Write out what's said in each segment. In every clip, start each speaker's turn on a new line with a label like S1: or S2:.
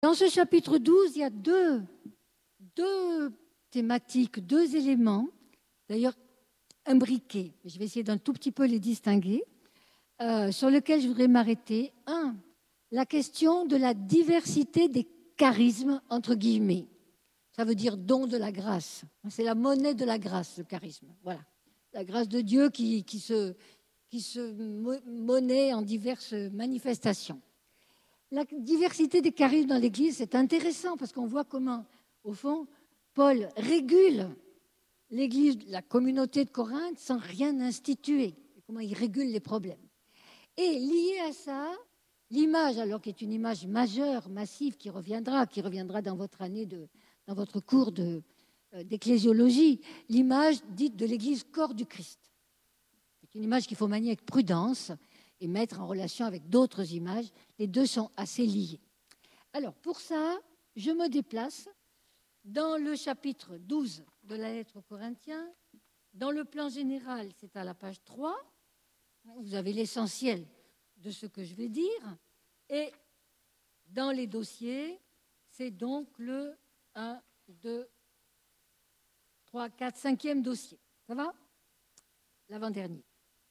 S1: Dans ce chapitre 12, il y a deux thématiques, deux éléments, d'ailleurs imbriqués. Je vais essayer d'un tout petit peu les distinguer, sur lesquels je voudrais m'arrêter. Un, la question de la diversité des charismes, entre guillemets. Ça veut dire don de la grâce. C'est la monnaie de la grâce, le charisme. Voilà. La grâce de Dieu qui se monnaie en diverses manifestations. La diversité des charismes dans l'Église, c'est intéressant parce qu'on voit comment, au fond, Paul régule l'Église, la communauté de Corinthe sans rien instituer. Comment il régule les problèmes. Et lié à ça, l'image, alors qui est une image majeure, massive, qui reviendra dans votre année, dans votre cours d'ecclésiologie, l'image dite de l'Église corps du Christ. C'est une image qu'il faut manier avec prudence et mettre en relation avec d'autres images. Les deux sont assez liés. Alors, pour ça, je me déplace dans le chapitre 12 de la lettre aux Corinthiens. Dans le plan général, c'est à la page 3. Vous avez l'essentiel de ce que je vais dire. Et dans les dossiers, c'est donc le 1, 2, 3, 4, 5e dossier. Ça va? L'avant-dernier.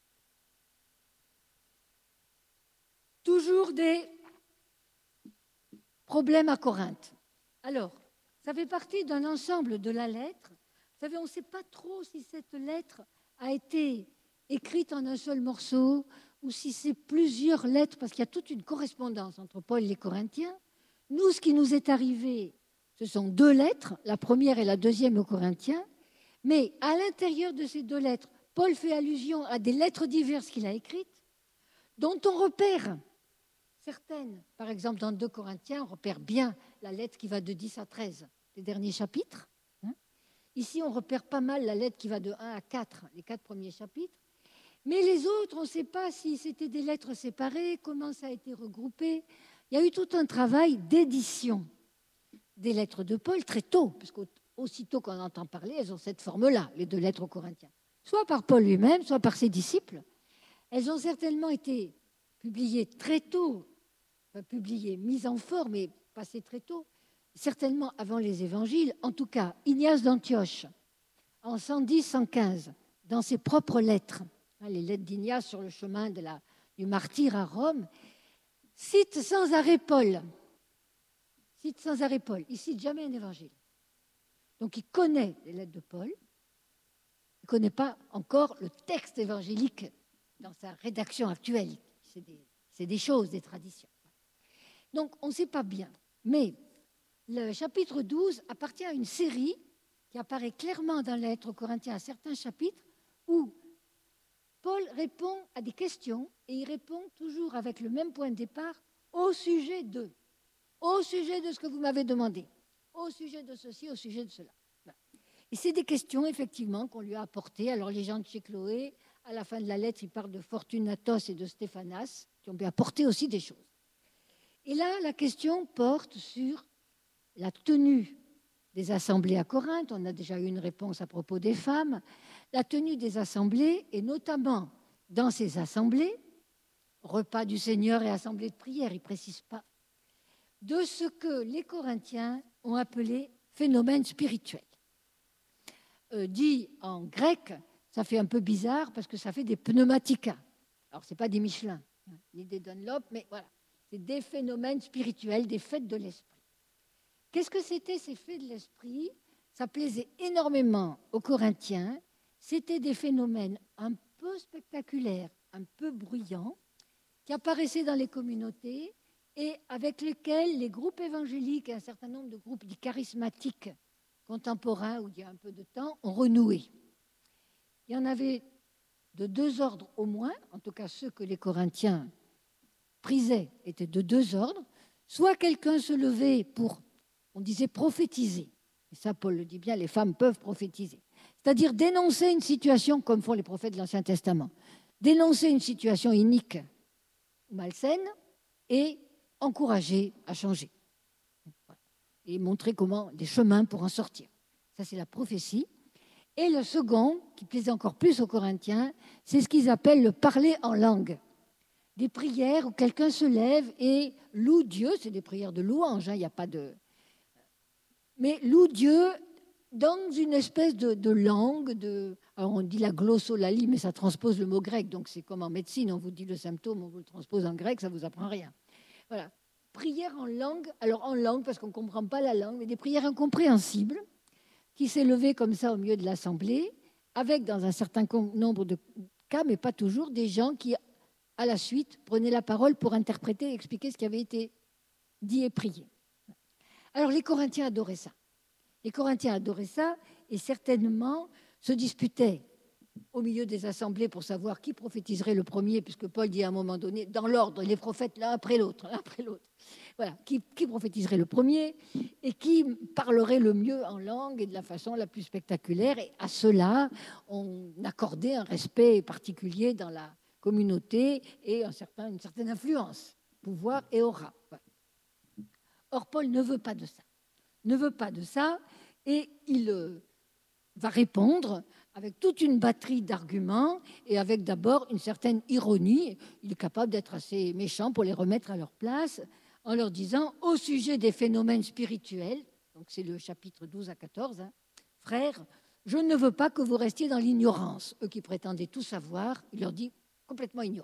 S1: Toujours des problèmes à Corinthe. Alors, ça fait partie d'un ensemble de la lettre. Vous savez, on ne sait pas trop si cette lettre a été écrite en un seul morceau ou si c'est plusieurs lettres, parce qu'il y a toute une correspondance entre Paul et les Corinthiens. Nous, ce qui nous est arrivé, ce sont 2 lettres, la première et la deuxième aux Corinthiens, mais à l'intérieur de ces 2 lettres, Paul fait allusion à des lettres diverses qu'il a écrites, dont on repère certaines. Par exemple, dans 2 Corinthiens, on repère bien la lettre qui va de 10 à 13, les derniers chapitres. Ici, on repère pas mal la lettre qui va de 1 à 4, les 4 premiers chapitres. Mais les autres, on ne sait pas si c'était des lettres séparées, comment ça a été regroupé. Il y a eu tout un travail d'édition des lettres de Paul très tôt, parce qu'aussitôt qu'on entend parler, elles ont cette forme-là, les 2 lettres aux Corinthiens. Soit par Paul lui-même, soit par ses disciples. Elles ont certainement été publiées très tôt, mises en forme et passées très tôt, certainement avant les évangiles. En tout cas, Ignace d'Antioche, en 110-115, dans ses propres lettres, les lettres d'Ignace sur le chemin du martyre à Rome, cite sans arrêt Paul. Il ne cite jamais un évangile. Donc il connaît les lettres de Paul. Il ne connaît pas encore le texte évangélique dans sa rédaction actuelle. C'est des choses, des traditions. Donc on ne sait pas bien. Mais le chapitre 12 appartient à une série qui apparaît clairement dans la lettre aux Corinthiens à certains chapitres où Paul répond à des questions et il répond toujours avec le même point de départ au sujet de ce que vous m'avez demandé, au sujet de ceci, au sujet de cela. Et c'est des questions, effectivement, qu'on lui a apportées. Alors, les gens de chez Chloé, à la fin de la lettre, ils parlent de Fortunatos et de Stéphanas, qui ont pu apporter aussi des choses. Et là, la question porte sur la tenue des assemblées à Corinthe. On a déjà eu une réponse à propos des femmes. La tenue des assemblées, et notamment dans ces assemblées, repas du Seigneur et assemblées de prière, il ne précise pas, de ce que les Corinthiens ont appelé phénomène spirituel. Dit en grec, ça fait un peu bizarre parce que ça fait des pneumatica. Alors, ce n'est pas des Michelin, ni des Dunlop, mais voilà, c'est des phénomènes spirituels, des fêtes de l'esprit. Qu'est-ce que c'était ces fêtes de l'esprit? Ça plaisait énormément aux Corinthiens. C'était des phénomènes un peu spectaculaires, un peu bruyants, qui apparaissaient dans les communautés et avec lesquels les groupes évangéliques et un certain nombre de groupes dits charismatiques contemporains, où il y a un peu de temps, ont renoué. Il y en avait de 2 ordres au moins, en tout cas ceux que les Corinthiens prisaient étaient de 2 ordres. Soit quelqu'un se levait pour, on disait, prophétiser. Et ça, Paul le dit bien, les femmes peuvent prophétiser. C'est-à-dire dénoncer une situation, comme font les prophètes de l'Ancien Testament. Dénoncer une situation inique ou malsaine et encourager à changer. Et montrer comment des chemins pour en sortir. Ça, c'est la prophétie. Et le second, qui plaisait encore plus aux Corinthiens, c'est ce qu'ils appellent le parler en langue. des prières où quelqu'un se lève et loue Dieu, c'est des prières de louange, il n'y a pas de... Mais loue Dieu dans une espèce de langue, alors on dit la glossolalie, mais ça transpose le mot grec, donc c'est comme en médecine, on vous dit le symptôme, on vous le transpose en grec, ça ne vous apprend rien. Voilà. Prières en langue, alors en langue parce qu'on ne comprend pas la langue, mais des prières incompréhensibles qui s'élevaient comme ça au milieu de l'assemblée, avec dans un certain nombre de cas, mais pas toujours, des gens qui, à la suite, prenaient la parole pour interpréter et expliquer ce qui avait été dit et prié. Alors les Corinthiens adoraient ça. Les Corinthiens adoraient ça et certainement se disputaient au milieu des assemblées pour savoir qui prophétiserait le premier, puisque Paul dit à un moment donné, dans l'ordre, les prophètes l'un après l'autre, l'un après l'autre. Voilà, qui prophétiserait le premier et qui parlerait le mieux en langue et de la façon la plus spectaculaire. Et à cela, on accordait un respect particulier dans la communauté et une certaine influence, pouvoir et aura. Voilà. Or, Paul ne veut pas de ça. Ne veut pas de ça et il va répondre avec toute une batterie d'arguments et avec d'abord une certaine ironie. Il est capable d'être assez méchant pour les remettre à leur place en leur disant au sujet des phénomènes spirituels, donc c'est le chapitre 12 à 14, frères, je ne veux pas que vous restiez dans l'ignorance. Eux qui prétendaient tout savoir, il leur dit complètement ignorant.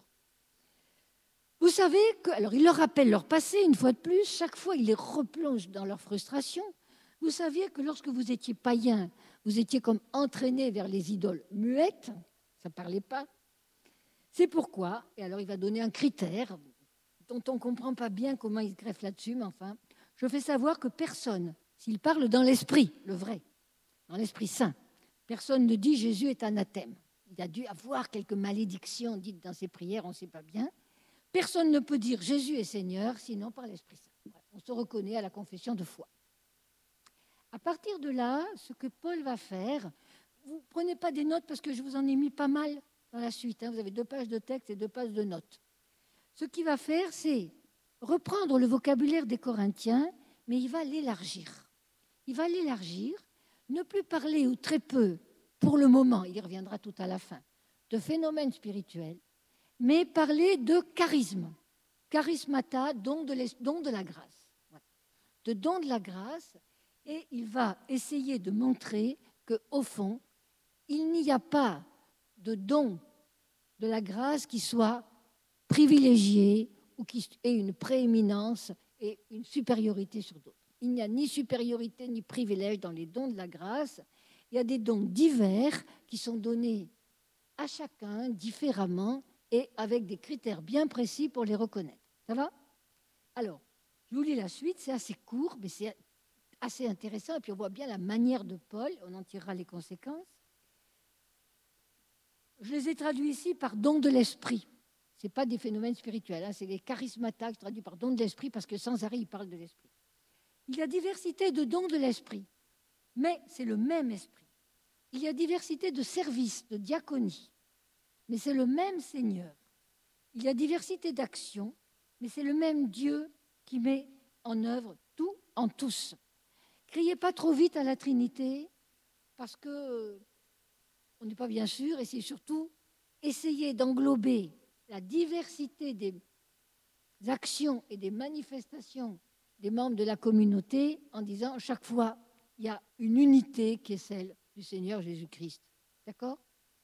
S1: Vous savez que, alors il leur rappelle leur passé une fois de plus, chaque fois il les replonge dans leur frustration. Vous saviez que lorsque vous étiez païen, vous étiez comme entraîné vers les idoles muettes, ça ne parlait pas. C'est pourquoi, et alors il va donner un critère dont on ne comprend pas bien comment il se greffe là-dessus, mais enfin, je fais savoir que personne, s'il parle dans l'esprit, le vrai, dans l'esprit saint, personne ne dit Jésus est anathème. Il a dû avoir quelques malédictions dites dans ses prières, on ne sait pas bien. Personne ne peut dire Jésus est Seigneur, sinon par l'Esprit Saint. Voilà, on se reconnaît à la confession de foi. À partir de là, ce que Paul va faire, vous ne prenez pas des notes parce que je vous en ai mis pas mal dans la suite. Vous avez 2 pages de texte et 2 pages de notes. Ce qu'il va faire, c'est reprendre le vocabulaire des Corinthiens, mais il va l'élargir. Il va l'élargir, ne plus parler ou très peu, pour le moment, il y reviendra tout à la fin, de phénomènes spirituels, mais parler de charisme, charismata, don de la grâce. Voilà. De don de la grâce, et il va essayer de montrer qu'au fond, il n'y a pas de don de la grâce qui soit privilégié ou qui ait une prééminence et une supériorité sur d'autres. Il n'y a ni supériorité ni privilège dans les dons de la grâce. Il y a des dons divers qui sont donnés à chacun différemment et avec des critères bien précis pour les reconnaître. Ça va? Alors, je vous lis la suite, c'est assez court, mais c'est assez intéressant, et puis on voit bien la manière de Paul, on en tirera les conséquences. Je les ai traduits ici par don de l'esprit. Ce n'est pas des phénomènes spirituels, c'est des charismata traduits par don de l'esprit, parce que sans arrêt, il parle de l'esprit. Il y a diversité de dons de l'esprit, mais c'est le même esprit. Il y a diversité de services, de diaconie, mais c'est le même Seigneur. Il y a diversité d'actions, mais c'est le même Dieu qui met en œuvre tout en tous. Criez pas trop vite à la Trinité, parce que on n'est pas bien sûr, et c'est surtout essayer d'englober la diversité des actions et des manifestations des membres de la communauté en disant chaque fois, il y a une unité qui est celle du Seigneur Jésus-Christ. D'accord ?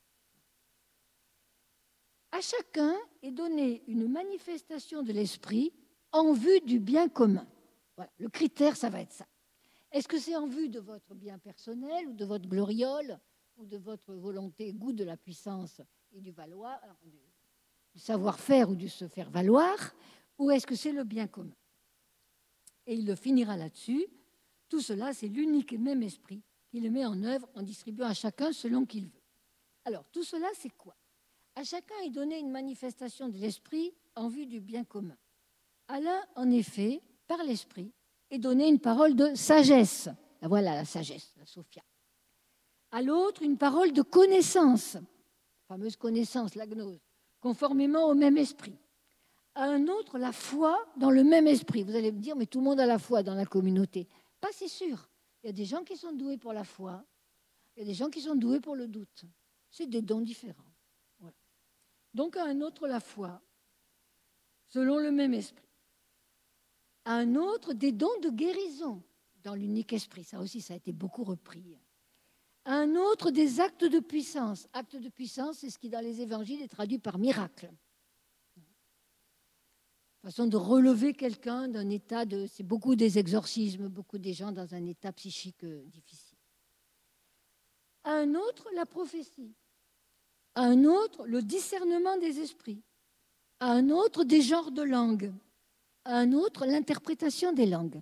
S1: À chacun est donnée une manifestation de l'esprit en vue du bien commun. Voilà, le critère, ça va être ça. Est-ce que c'est en vue de votre bien personnel ou de votre gloriole ou de votre volonté, goût de la puissance et du valoir, du savoir-faire ou du se faire valoir, ou est-ce que c'est le bien commun? Et il le finira là-dessus. Tout cela, c'est l'unique et même esprit qui le met en œuvre en distribuant à chacun selon qu'il veut. Alors, tout cela, c'est quoi? À chacun est donné une manifestation de l'esprit en vue du bien commun. À l'un, en effet, par l'esprit, est donnée une parole de sagesse. Voilà la sagesse, la Sophia. À l'autre, une parole de connaissance, la fameuse connaissance, la gnose, conformément au même esprit. À un autre, la foi dans le même esprit. Vous allez me dire, mais tout le monde a la foi dans la communauté. Pas si sûr. Il y a des gens qui sont doués pour la foi, il y a des gens qui sont doués pour le doute. C'est des dons différents. Voilà. Donc à un autre, la foi. selon le même esprit. À un autre, des dons de guérison dans l'unique esprit. Ça aussi, ça a été beaucoup repris. À un autre, des actes de puissance. Actes de puissance, c'est ce qui, dans les évangiles, est traduit par miracle. Façon de relever quelqu'un d'un état de... C'est beaucoup des exorcismes, beaucoup des gens dans un état psychique difficile. À un autre, la prophétie. À un autre, le discernement des esprits. À un autre, des genres de langues. À un autre, l'interprétation des langues.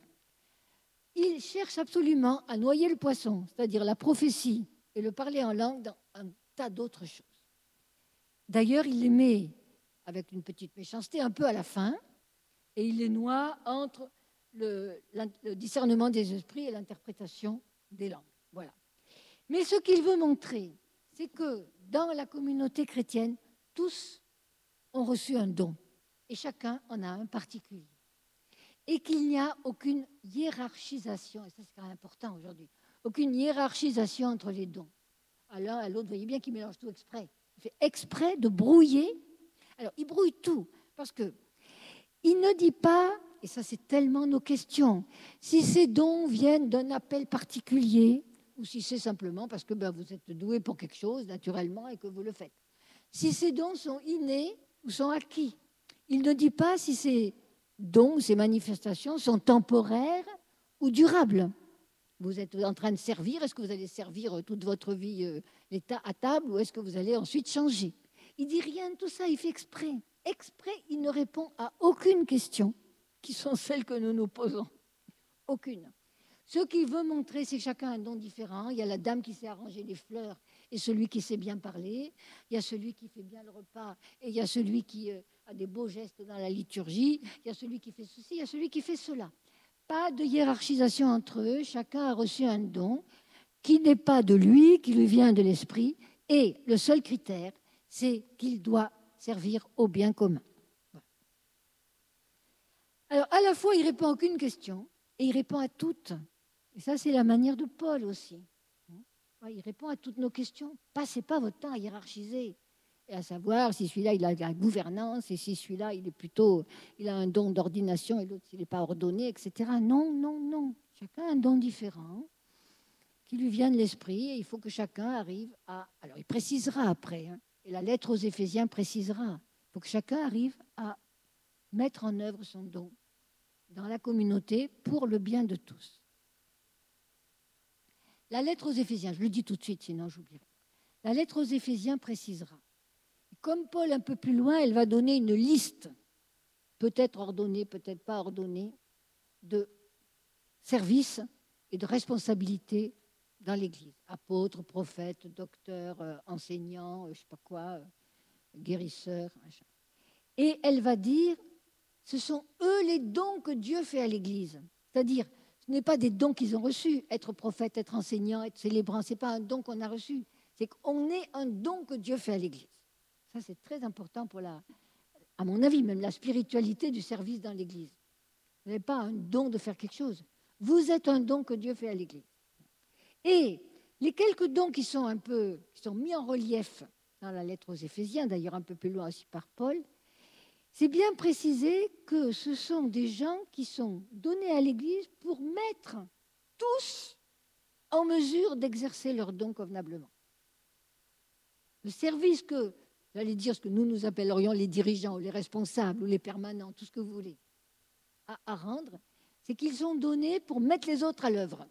S1: Il cherche absolument à noyer le poisson, c'est-à-dire la prophétie et le parler en langue dans un tas d'autres choses. D'ailleurs, il les met, avec une petite méchanceté, un peu à la fin, et il les noie entre le discernement des esprits et l'interprétation des langues. Voilà. Mais ce qu'il veut montrer, c'est que dans la communauté chrétienne, tous ont reçu un don, et chacun en a un particulier. Et qu'il n'y a aucune hiérarchisation, et ça c'est quand même important aujourd'hui, aucune hiérarchisation entre les dons. À l'un, à l'autre, vous voyez bien qu'il mélange tout exprès. Il fait exprès de brouiller. Alors, il brouille tout, parce qu'il ne dit pas, et ça c'est tellement nos questions, si ces dons viennent d'un appel particulier, ou si c'est simplement parce que vous êtes doué pour quelque chose, naturellement, et que vous le faites. Si ces dons sont innés ou sont acquis. Il ne dit pas si ces dons, ces manifestations sont temporaires ou durables. Vous êtes en train de servir, est-ce que vous allez servir toute votre vie à table ou est-ce que vous allez ensuite changer? Il dit rien de tout ça, il fait exprès. Exprès, il ne répond à aucune question qui sont celles que nous nous posons. Aucune. Ce qu'il veut montrer, c'est que chacun a un don différent. Il y a la dame qui sait arranger les fleurs et celui qui sait bien parler. Il y a celui qui fait bien le repas et il y a celui qui a des beaux gestes dans la liturgie. Il y a celui qui fait ceci, il y a celui qui fait cela. Pas de hiérarchisation entre eux. Chacun a reçu un don qui n'est pas de lui, qui lui vient de l'esprit. Et le seul critère, c'est qu'il doit servir au bien commun. Voilà. Alors, à la fois, il répond à aucune question et il répond à toutes. Et ça, c'est la manière de Paul aussi. Il répond à toutes nos questions. Passez pas votre temps à hiérarchiser et à savoir si celui-là, il a la gouvernance et si celui-là, il a un don d'ordination et l'autre, il n'est pas ordonné, etc. Non, non, non. Chacun a un don différent qui lui vient de l'esprit et il faut que chacun arrive à... Alors, il précisera après, et la lettre aux Éphésiens précisera. Il faut que chacun arrive à mettre en œuvre son don dans la communauté pour le bien de tous. La lettre aux Éphésiens, je le dis tout de suite, sinon j'oublierai. La lettre aux Éphésiens précisera. Comme Paul, un peu plus loin, elle va donner une liste, peut-être ordonnée, peut-être pas ordonnée, de services et de responsabilités dans l'Église. Apôtres, prophètes, docteurs, enseignants, je ne sais pas quoi, guérisseurs. Machin. Et elle va dire, ce sont eux les dons que Dieu fait à l'Église. C'est-à-dire, ce n'est pas des dons qu'ils ont reçus. Être prophète, être enseignant, être célébrant, ce n'est pas un don qu'on a reçu. C'est qu'on est un don que Dieu fait à l'Église. Ça, c'est très important pour à mon avis, même la spiritualité du service dans l'Église. Vous n'avez pas un don de faire quelque chose. Vous êtes un don que Dieu fait à l'Église. Et les quelques dons qui sont mis en relief dans la lettre aux Éphésiens, d'ailleurs un peu plus loin aussi par Paul, c'est bien précisé que ce sont des gens qui sont donnés à l'Église pour mettre tous en mesure d'exercer leurs dons convenablement. Le service que, j'allais dire ce que nous appellerions les dirigeants ou les responsables ou les permanents, tout ce que vous voulez, à rendre, c'est qu'ils sont donnés pour mettre les autres à l'œuvre,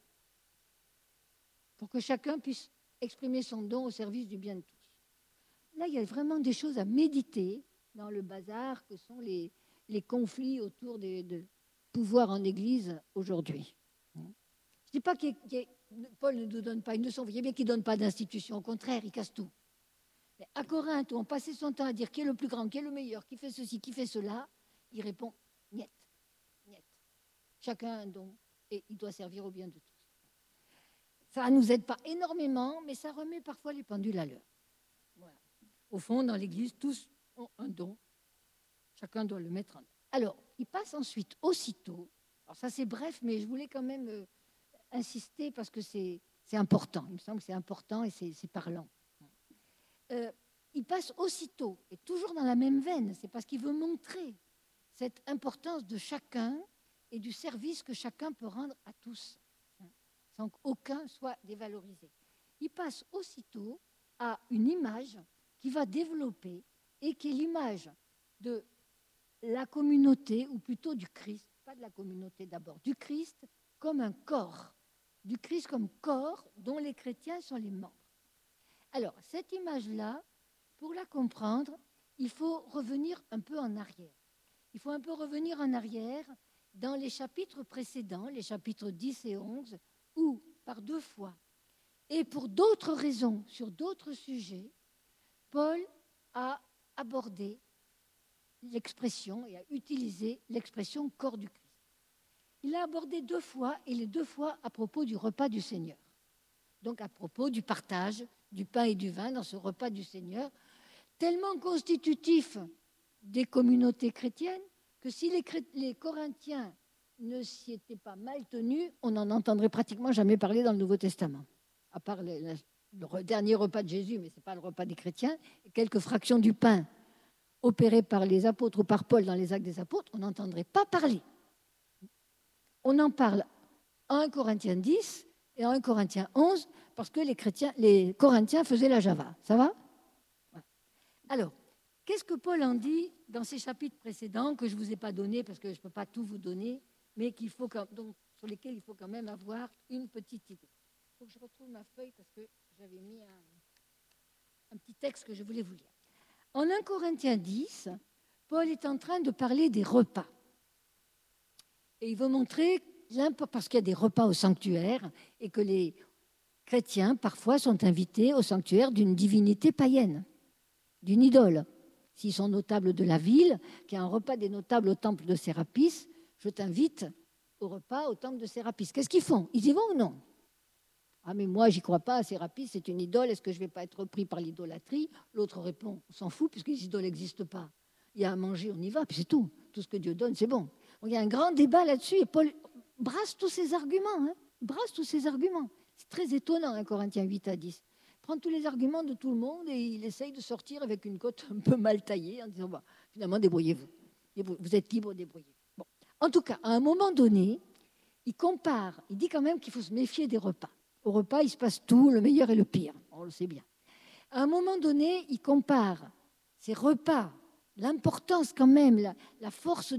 S1: pour que chacun puisse exprimer son don au service du bien de tous. Là, il y a vraiment des choses à méditer dans le bazar que sont les conflits autour de pouvoir en Église aujourd'hui. Je ne dis pas Paul ne nous donne pas une leçon, vous voyez bien qu'il ne donne pas d'institution, au contraire, il casse tout. Mais à Corinthe, où on passait son temps à dire qui est le plus grand, qui est le meilleur, qui fait ceci, qui fait cela, il répond « niet, niet ». Chacun a un don et il doit servir au bien de tous. Ça ne nous aide pas énormément, mais ça remet parfois les pendules à l'heure. Voilà. Au fond, dans l'Église, tous ont un don. Chacun doit le mettre en œuvre. Alors, il passe ensuite aussitôt. Alors ça, c'est bref, mais je voulais quand même insister parce que c'est important. Il me semble que c'est important et c'est parlant. Il passe aussitôt, et toujours dans la même veine. C'est parce qu'il veut montrer cette importance de chacun et du service que chacun peut rendre à tous, sans qu'aucun soit dévalorisé. Il passe aussitôt à une image qui va développer et qui est l'image de la communauté, ou plutôt du Christ, pas de la communauté d'abord, du Christ comme un corps, du Christ comme corps dont les chrétiens sont les membres. Alors, cette image-là, pour la comprendre, il faut revenir un peu en arrière. Il faut un peu revenir en arrière dans les chapitres précédents, les chapitres 10 et 11, où, par 2 fois, et pour d'autres raisons, sur d'autres sujets, Paul a abordé l'expression et a utilisé l'expression corps du Christ. Il l'a abordé 2 fois, et les 2 fois à propos du repas du Seigneur. Donc à propos du partage du pain et du vin dans ce repas du Seigneur, tellement constitutif des communautés chrétiennes que si les Corinthiens ne s'y étaient pas mal tenus, on n'en entendrait pratiquement jamais parler dans le Nouveau Testament, à part le dernier repas de Jésus, mais ce n'est pas le repas des chrétiens, et quelques fractions du pain opérées par les apôtres ou par Paul dans les Actes des Apôtres, on n'entendrait pas parler. On en parle à 1 Corinthiens 10 et à 1 Corinthiens 11 parce que les Corinthiens faisaient la Java. Ça va ? Voilà. Alors, qu'est-ce que Paul en dit dans ces chapitres précédents que je ne vous ai pas donnés parce que je ne peux pas tout vous donner, mais donc, sur lesquels il faut quand même avoir une petite idée. Il faut que je retrouve ma feuille parce que j'avais mis un petit texte que je voulais vous lire. En 1 Corinthiens 10, Paul est en train de parler des repas. Et il veut montrer, parce qu'il y a des repas au sanctuaire et que les chrétiens, parfois, sont invités au sanctuaire d'une divinité païenne, d'une idole. S'ils sont notables de la ville, qu'il y a un repas des notables au temple de Sérapis, je t'invite au repas au temple de Sérapis. Qu'est-ce qu'ils font ? Ils y vont ou non ? Ah, mais moi, j'y crois pas, Sérapis, c'est une idole, est-ce que je ne vais pas être pris par l'idolâtrie ? L'autre répond, on s'en fout, puisque les idoles n'existent pas. Il y a à manger, on y va, puis c'est tout. Tout ce que Dieu donne, c'est bon. Donc, il y a un grand débat là-dessus, et Paul brasse tous ses arguments. C'est très étonnant, hein, Corinthiens 8 à 10. Il prend tous les arguments de tout le monde et il essaye de sortir avec une cote un peu mal taillée en disant, bah, finalement, débrouillez-vous. Vous êtes libre, débrouillez-vous. Bon. En tout cas, à un moment donné, il dit quand même qu'il faut se méfier des repas. Au repas, il se passe tout, le meilleur et le pire. On le sait bien. À un moment donné, il compare ces repas, l'importance quand même, la force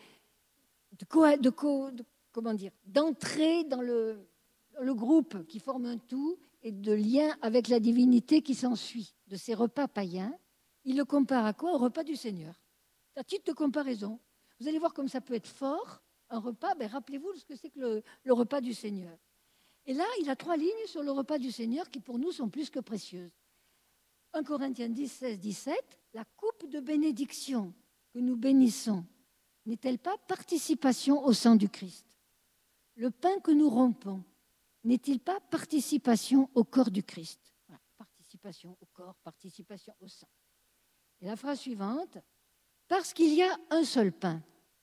S1: d'entrer dans le groupe qui forme un tout et de lien avec la divinité qui s'ensuit de ces repas païens. Il le compare à quoi ? Au repas du Seigneur. À titre de comparaison. Vous allez voir comme ça peut être fort, un repas. Rappelez-vous ce que c'est que le repas du Seigneur. Et là, il a 3 lignes sur le repas du Seigneur qui, pour nous, sont plus que précieuses. 1 Corinthiens 10, 16, 17, la coupe de bénédiction que nous bénissons n'est-elle pas participation au sang du Christ ? Le pain que nous rompons n'est-il pas participation au corps du Christ ? Voilà, participation au corps, participation au sang. Et la phrase suivante, parce qu'il y a un seul pain.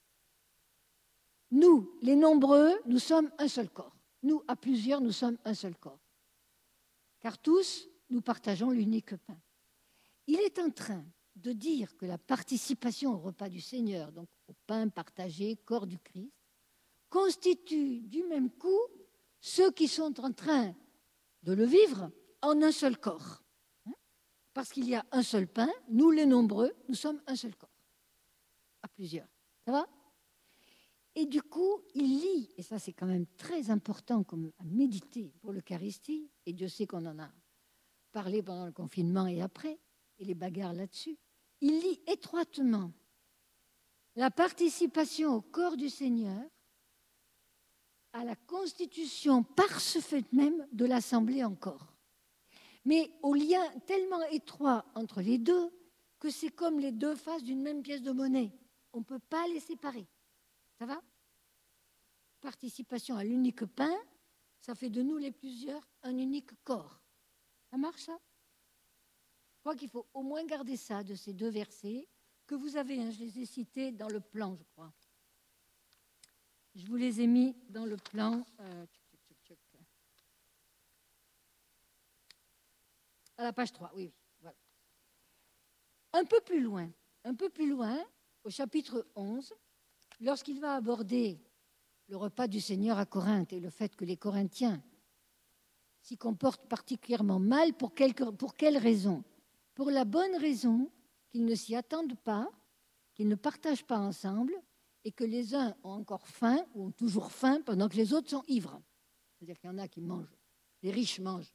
S1: Nous, les nombreux, nous sommes un seul corps. Nous, à plusieurs, nous sommes un seul corps. Car tous, nous partageons l'unique pain. Il est en train de dire que la participation au repas du Seigneur, donc au pain partagé, corps du Christ, constitue du même coup ceux qui sont en train de le vivre en un seul corps. Parce qu'il y a un seul pain, nous les nombreux, nous sommes un seul corps. À plusieurs. Ça va ? Et du coup, il lit, et ça c'est quand même très important comme à méditer pour l'Eucharistie, et Dieu sait qu'on en a parlé pendant le confinement et après, et les bagarres là-dessus, il lit étroitement la participation au corps du Seigneur à la constitution par ce fait même de l'Assemblée en corps. Mais au lien tellement étroit entre les deux que c'est comme les deux faces d'une même pièce de monnaie. On ne peut pas les séparer. Ça va ? Participation à l'unique pain, ça fait de nous les plusieurs un unique corps. Ça marche, ça ? Je crois qu'il faut au moins garder ça de ces 2 versets que vous avez, je les ai cités dans le plan, je crois. Je vous les ai mis dans le plan. À la page 3, oui. Voilà. Un peu plus loin, au chapitre 11, lorsqu'il va aborder le repas du Seigneur à Corinthe et le fait que les Corinthiens s'y comportent particulièrement mal, pour quelle raison? Pour la bonne raison qu'ils ne s'y attendent pas, qu'ils ne partagent pas ensemble et que les uns ont encore faim ou ont toujours faim pendant que les autres sont ivres. C'est-à-dire qu'il y en a qui mangent, les riches mangent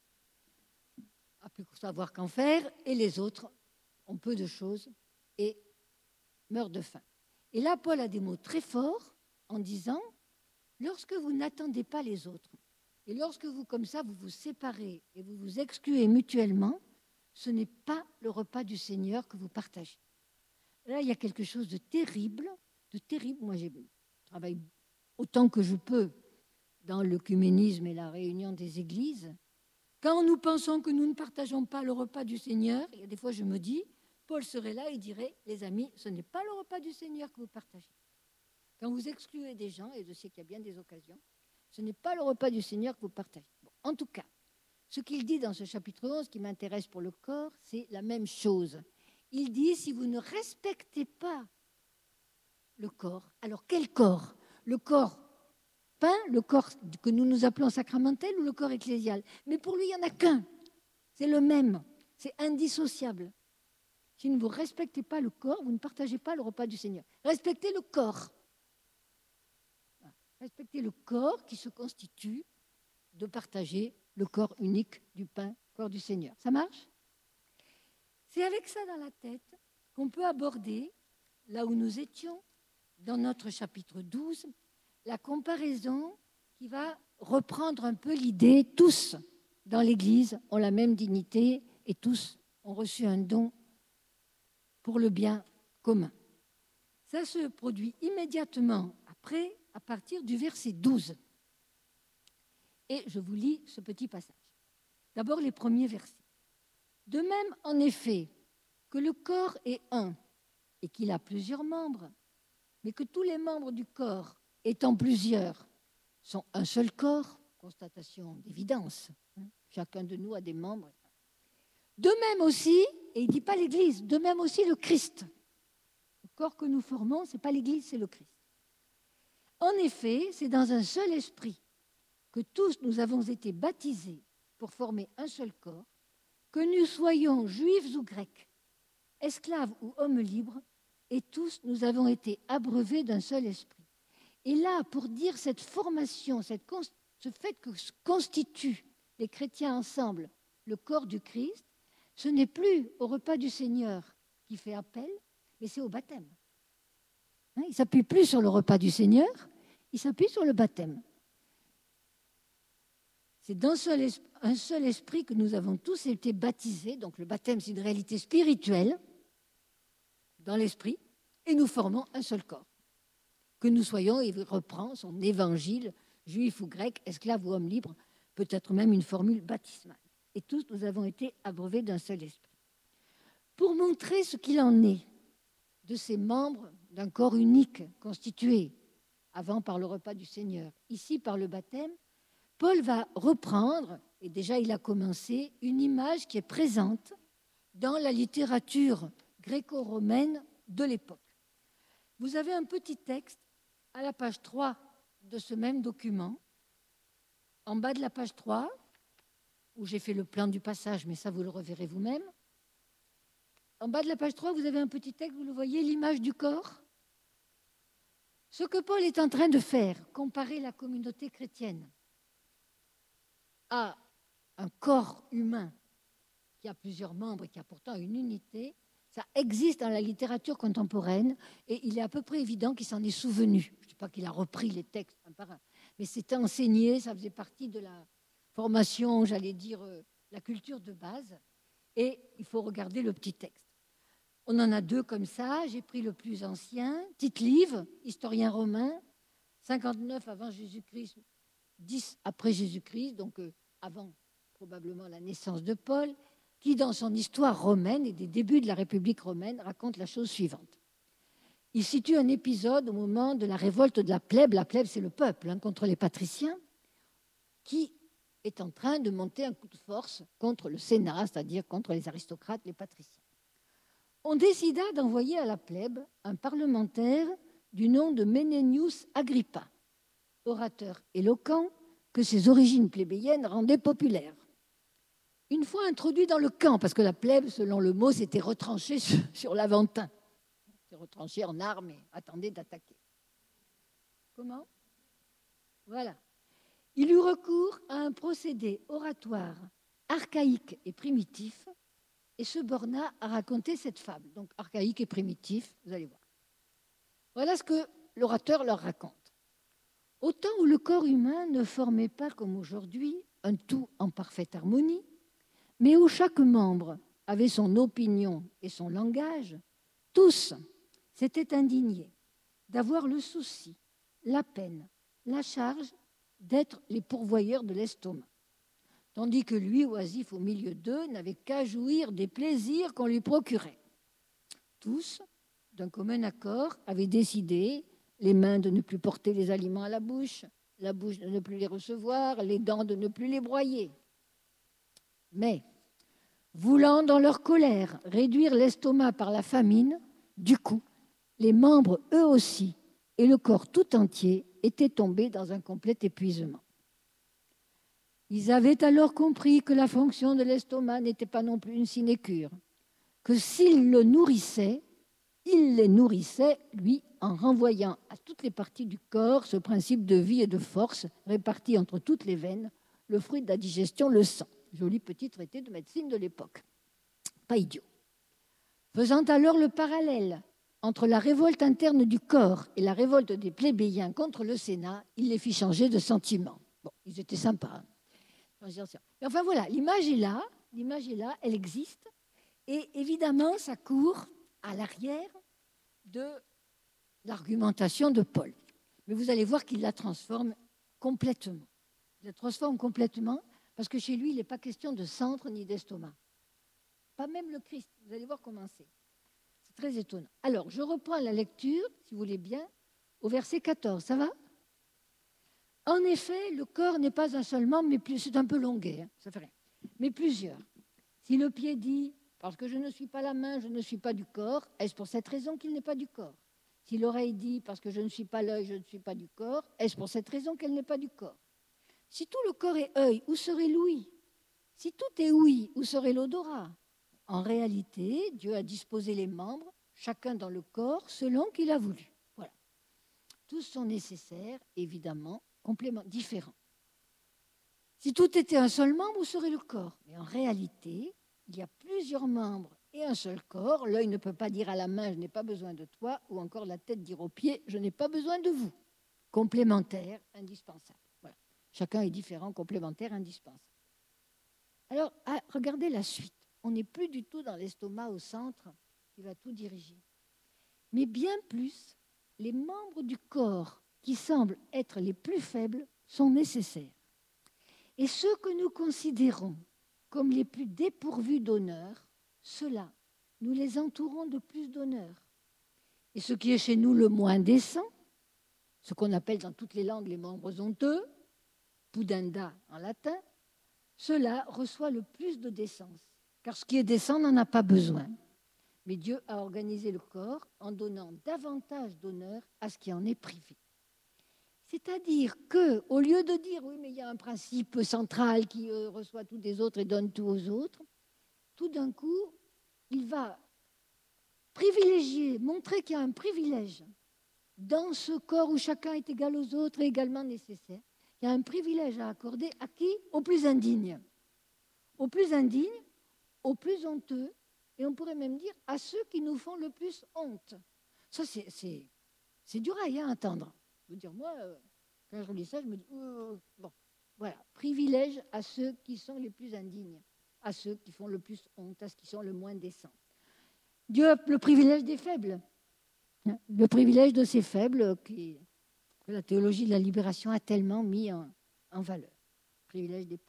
S1: à plus savoir qu'en faire et les autres ont peu de choses et meurent de faim. Et là, Paul a des mots très forts en disant, lorsque vous n'attendez pas les autres, et lorsque vous, comme ça, vous vous séparez et vous vous excluez mutuellement, ce n'est pas le repas du Seigneur que vous partagez. Là, il y a quelque chose de terrible, de terrible. Moi, je travaille autant que je peux dans l'œcuménisme et la réunion des églises. Quand nous pensons que nous ne partageons pas le repas du Seigneur, il y a des fois, je me dis, Paul serait là et dirait, les amis, ce n'est pas le repas du Seigneur que vous partagez. Quand vous excluez des gens, et je sais qu'il y a bien des occasions, ce n'est pas le repas du Seigneur que vous partagez. Bon, en tout cas, ce qu'il dit dans ce chapitre 11, qui m'intéresse pour le corps, c'est la même chose. Il dit, si vous ne respectez pas le corps, alors quel corps? Le corps peint, le corps que nous appelons sacramentel ou le corps ecclésial? Mais pour lui, il n'y en a qu'un. C'est le même. C'est indissociable. Si vous ne respectez pas le corps, vous ne partagez pas le repas du Seigneur. Respectez le corps. Respectez le corps qui se constitue de partager le corps unique du pain, corps du Seigneur. Ça marche? C'est avec ça dans la tête qu'on peut aborder, là où nous étions, dans notre chapitre 12, la comparaison qui va reprendre un peu l'idée, tous dans l'Église ont la même dignité et tous ont reçu un don pour le bien commun. Ça se produit immédiatement après, à partir du verset 12. Et je vous lis ce petit passage. D'abord les premiers versets. De même, en effet, que le corps est un et qu'il a plusieurs membres, mais que tous les membres du corps, étant plusieurs, sont un seul corps, constatation d'évidence. Chacun de nous a des membres. De même aussi, et il ne dit pas l'Église, de même aussi le Christ. Le corps que nous formons, ce n'est pas l'Église, c'est le Christ. En effet, c'est dans un seul esprit que tous nous avons été baptisés pour former un seul corps, que nous soyons juifs ou grecs, esclaves ou hommes libres, et tous nous avons été abreuvés d'un seul esprit. Et là, pour dire cette formation, ce fait que se constituent les chrétiens ensemble le corps du Christ, ce n'est plus au repas du Seigneur qui fait appel, mais c'est au baptême. Il ne s'appuie plus sur le repas du Seigneur, il s'appuie sur le baptême. C'est dans un seul esprit que nous avons tous été baptisés. Donc le baptême, c'est une réalité spirituelle dans l'esprit, et nous formons un seul corps. Que nous soyons, il reprend son évangile, juif ou grec, esclave ou homme libre, peut-être même une formule baptismale. Et tous, nous avons été abreuvés d'un seul esprit. Pour montrer ce qu'il en est de ces membres d'un corps unique constitué, avant par le repas du Seigneur, ici par le baptême, Paul va reprendre, et déjà il a commencé, une image qui est présente dans la littérature gréco-romaine de l'époque. Vous avez un petit texte à la page 3 de ce même document, en bas de la page 3, où j'ai fait le plan du passage, mais ça vous le reverrez vous-même. En bas de la page 3, vous avez un petit texte, vous le voyez, l'image du corps. Ce que Paul est en train de faire, comparer la communauté chrétienne à un corps humain qui a plusieurs membres et qui a pourtant une unité, ça existe dans la littérature contemporaine et il est à peu près évident qu'il s'en est souvenu. Je ne dis pas qu'il a repris les textes un par un, mais c'était enseigné, ça faisait partie de la formation, j'allais dire, la culture de base, et il faut regarder le petit texte. On en a deux comme ça, j'ai pris le plus ancien, Tite-Live, historien romain, 59 avant Jésus-Christ, 10 après Jésus-Christ, donc avant probablement la naissance de Paul, qui dans son histoire romaine et des débuts de la République romaine raconte la chose suivante. Il situe un épisode au moment de la révolte de la plèbe c'est le peuple, contre les patriciens, qui est en train de monter un coup de force contre le Sénat, c'est-à-dire contre les aristocrates, les patriciens. On décida d'envoyer à la plèbe un parlementaire du nom de Menenius Agrippa, orateur éloquent que ses origines plébéiennes rendaient populaires. Une fois introduit dans le camp, parce que la plèbe, selon le mot, s'était retranchée sur l'Aventin, s'est retranchée en armes et attendait d'attaquer. Comment? Voilà. Il eut recours à un procédé oratoire archaïque et primitif et se borna à raconter cette fable. Donc archaïque et primitif, vous allez voir. Voilà ce que l'orateur leur raconte. Au temps où le corps humain ne formait pas comme aujourd'hui un tout en parfaite harmonie, mais où chaque membre avait son opinion et son langage, tous s'étaient indignés d'avoir le souci, la peine, la charge d'être les pourvoyeurs de l'estomac, tandis que lui, oisif au milieu d'eux, n'avait qu'à jouir des plaisirs qu'on lui procurait. Tous, d'un commun accord, avaient décidé, les mains de ne plus porter les aliments à la bouche de ne plus les recevoir, les dents de ne plus les broyer. Mais, voulant dans leur colère réduire l'estomac par la famine, du coup, les membres eux aussi et le corps tout entier étaient tombés dans un complet épuisement. Ils avaient alors compris que la fonction de l'estomac n'était pas non plus une sinécure, que s'il le nourrissait, il les nourrissait, lui, en renvoyant à toutes les parties du corps ce principe de vie et de force réparti entre toutes les veines, le fruit de la digestion, le sang. Joli petit traité de médecine de l'époque. Pas idiot. Faisant alors le parallèle entre la révolte interne du corps et la révolte des plébéiens contre le Sénat, il les fit changer de sentiment. Bon, ils étaient sympas. Mais enfin voilà, l'image est là, elle existe. Et évidemment, ça court à l'arrière de l'argumentation de Paul. Mais vous allez voir qu'il la transforme complètement. Il la transforme complètement parce que chez lui, il n'est pas question de centre ni d'estomac. Pas même le Christ. Vous allez voir comment c'est. C'est très étonnant. Alors, je reprends la lecture, si vous voulez bien, au verset 14. Ça va? En effet, le corps n'est pas un seul membre, mais c'est un peu longuet, hein, ça fait rien. Mais plusieurs. Si le pied dit « parce que je ne suis pas la main, je ne suis pas du corps », est-ce pour cette raison qu'il n'est pas du corps? Si l'oreille dit « parce que je ne suis pas l'œil, je ne suis pas du corps », est-ce pour cette raison qu'elle n'est pas du corps? Si tout le corps est œil, où serait l'ouïe? Si tout est ouïe, où serait l'odorat? En réalité, Dieu a disposé les membres, chacun dans le corps, selon qu'il a voulu. Voilà. Tous sont nécessaires, évidemment, compléments différents. Si tout était un seul membre, où serait le corps? Mais en réalité, il y a plusieurs membres et un seul corps. L'œil ne peut pas dire à la main « je n'ai pas besoin de toi » ou encore la tête dire au pied « je n'ai pas besoin de vous ». Complémentaires, indispensables. Voilà. Chacun est différent, complémentaire, indispensable. Alors, regardez la suite. On n'est plus du tout dans l'estomac au centre qui va tout diriger. Mais bien plus, les membres du corps qui semblent être les plus faibles sont nécessaires. Et ceux que nous considérons comme les plus dépourvus d'honneur, ceux-là, nous les entourons de plus d'honneur. Et ce qui est chez nous le moins décent, ce qu'on appelle dans toutes les langues les membres honteux, pudenda en latin, cela reçoit le plus de décence. Car ce qui est décent n'en a pas besoin. Mais Dieu a organisé le corps en donnant davantage d'honneur à ce qui en est privé. C'est-à-dire qu'au lieu de dire, oui, mais il y a un principe central qui reçoit tous les autres et donne tout aux autres, tout d'un coup, il va privilégier, montrer qu'il y a un privilège dans ce corps où chacun est égal aux autres et également nécessaire. Il y a un privilège à accorder à qui? Aux plus indignes. Aux plus indignes, aux plus honteux, et on pourrait même dire à ceux qui nous font le plus honte. Ça, c'est dur à y entendre. Je veux dire, moi, quand je lis ça, je me dis, bon, voilà, privilège à ceux qui sont les plus indignes, à ceux qui font le plus honte, à ceux qui sont le moins décents. Dieu a le privilège des faibles, le privilège de ces faibles que la théologie de la libération a tellement mis en valeur, privilège des pauvres.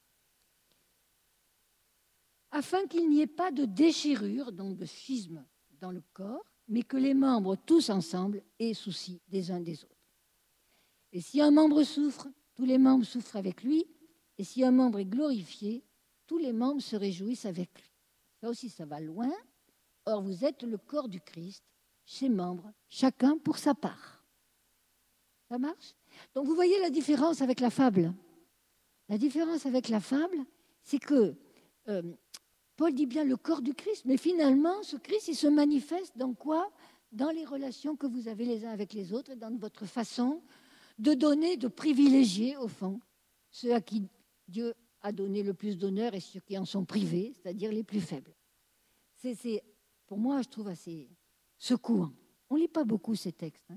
S1: Afin qu'il n'y ait pas de déchirure, donc de schisme dans le corps, mais que les membres tous ensemble aient souci des uns des autres. Et si un membre souffre, tous les membres souffrent avec lui, et si un membre est glorifié, tous les membres se réjouissent avec lui. Ça aussi, ça va loin. Or, vous êtes le corps du Christ. ses membres, chacun pour sa part. Ça marche? Donc vous voyez la différence avec la fable. La différence avec la fable, c'est que Paul dit bien le corps du Christ, mais finalement, ce Christ, il se manifeste dans quoi? Dans les relations que vous avez les uns avec les autres et dans votre façon de donner, de privilégier, au fond, ceux à qui Dieu a donné le plus d'honneur et ceux qui en sont privés, c'est-à-dire les plus faibles. C'est, pour moi, je trouve assez secouant. On ne lit pas beaucoup ces textes.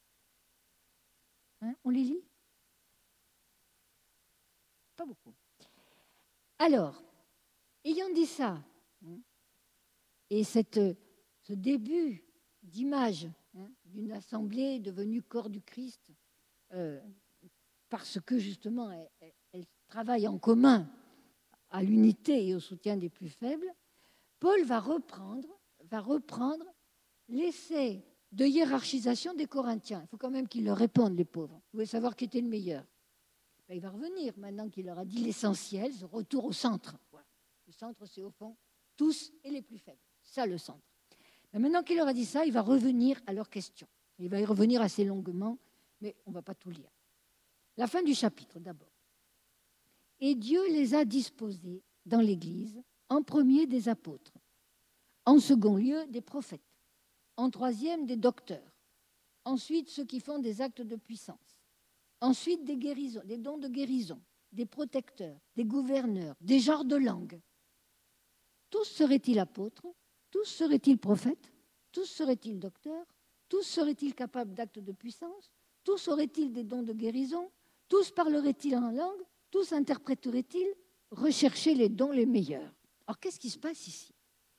S1: On les lit? Pas beaucoup. Alors, ayant dit ça, et ce début d'image d'une assemblée devenue corps du Christ, parce que justement elle travaille en commun à l'unité et au soutien des plus faibles, Paul va reprendre l'essai de hiérarchisation des Corinthiens. Il faut quand même qu'il leur réponde, les pauvres. Vous voulez savoir qui était le meilleur? Il va revenir maintenant qu'il leur a dit l'essentiel, ce retour au centre. Voilà. Le centre, c'est au fond tous et les plus faibles. Ça, le centre. Mais maintenant qu'il leur a dit ça, il va revenir à leurs questions. Il va y revenir assez longuement, mais on ne va pas tout lire. La fin du chapitre, d'abord. Et Dieu les a disposés dans l'Église, en premier des apôtres, en second lieu des prophètes, en troisième des docteurs, ensuite ceux qui font des actes de puissance, ensuite des guérisons, des dons de guérison, des protecteurs, des gouverneurs, des genres de langues. Tous seraient-ils apôtres? Tous seraient-ils prophètes? Tous seraient-ils docteurs? Tous seraient-ils capables d'actes de puissance? Tous auraient-ils des dons de guérison? Tous parleraient-ils en langue? Tous interpréteraient-ils? Recherchez les dons les meilleurs. Alors, qu'est-ce qui se passe ici?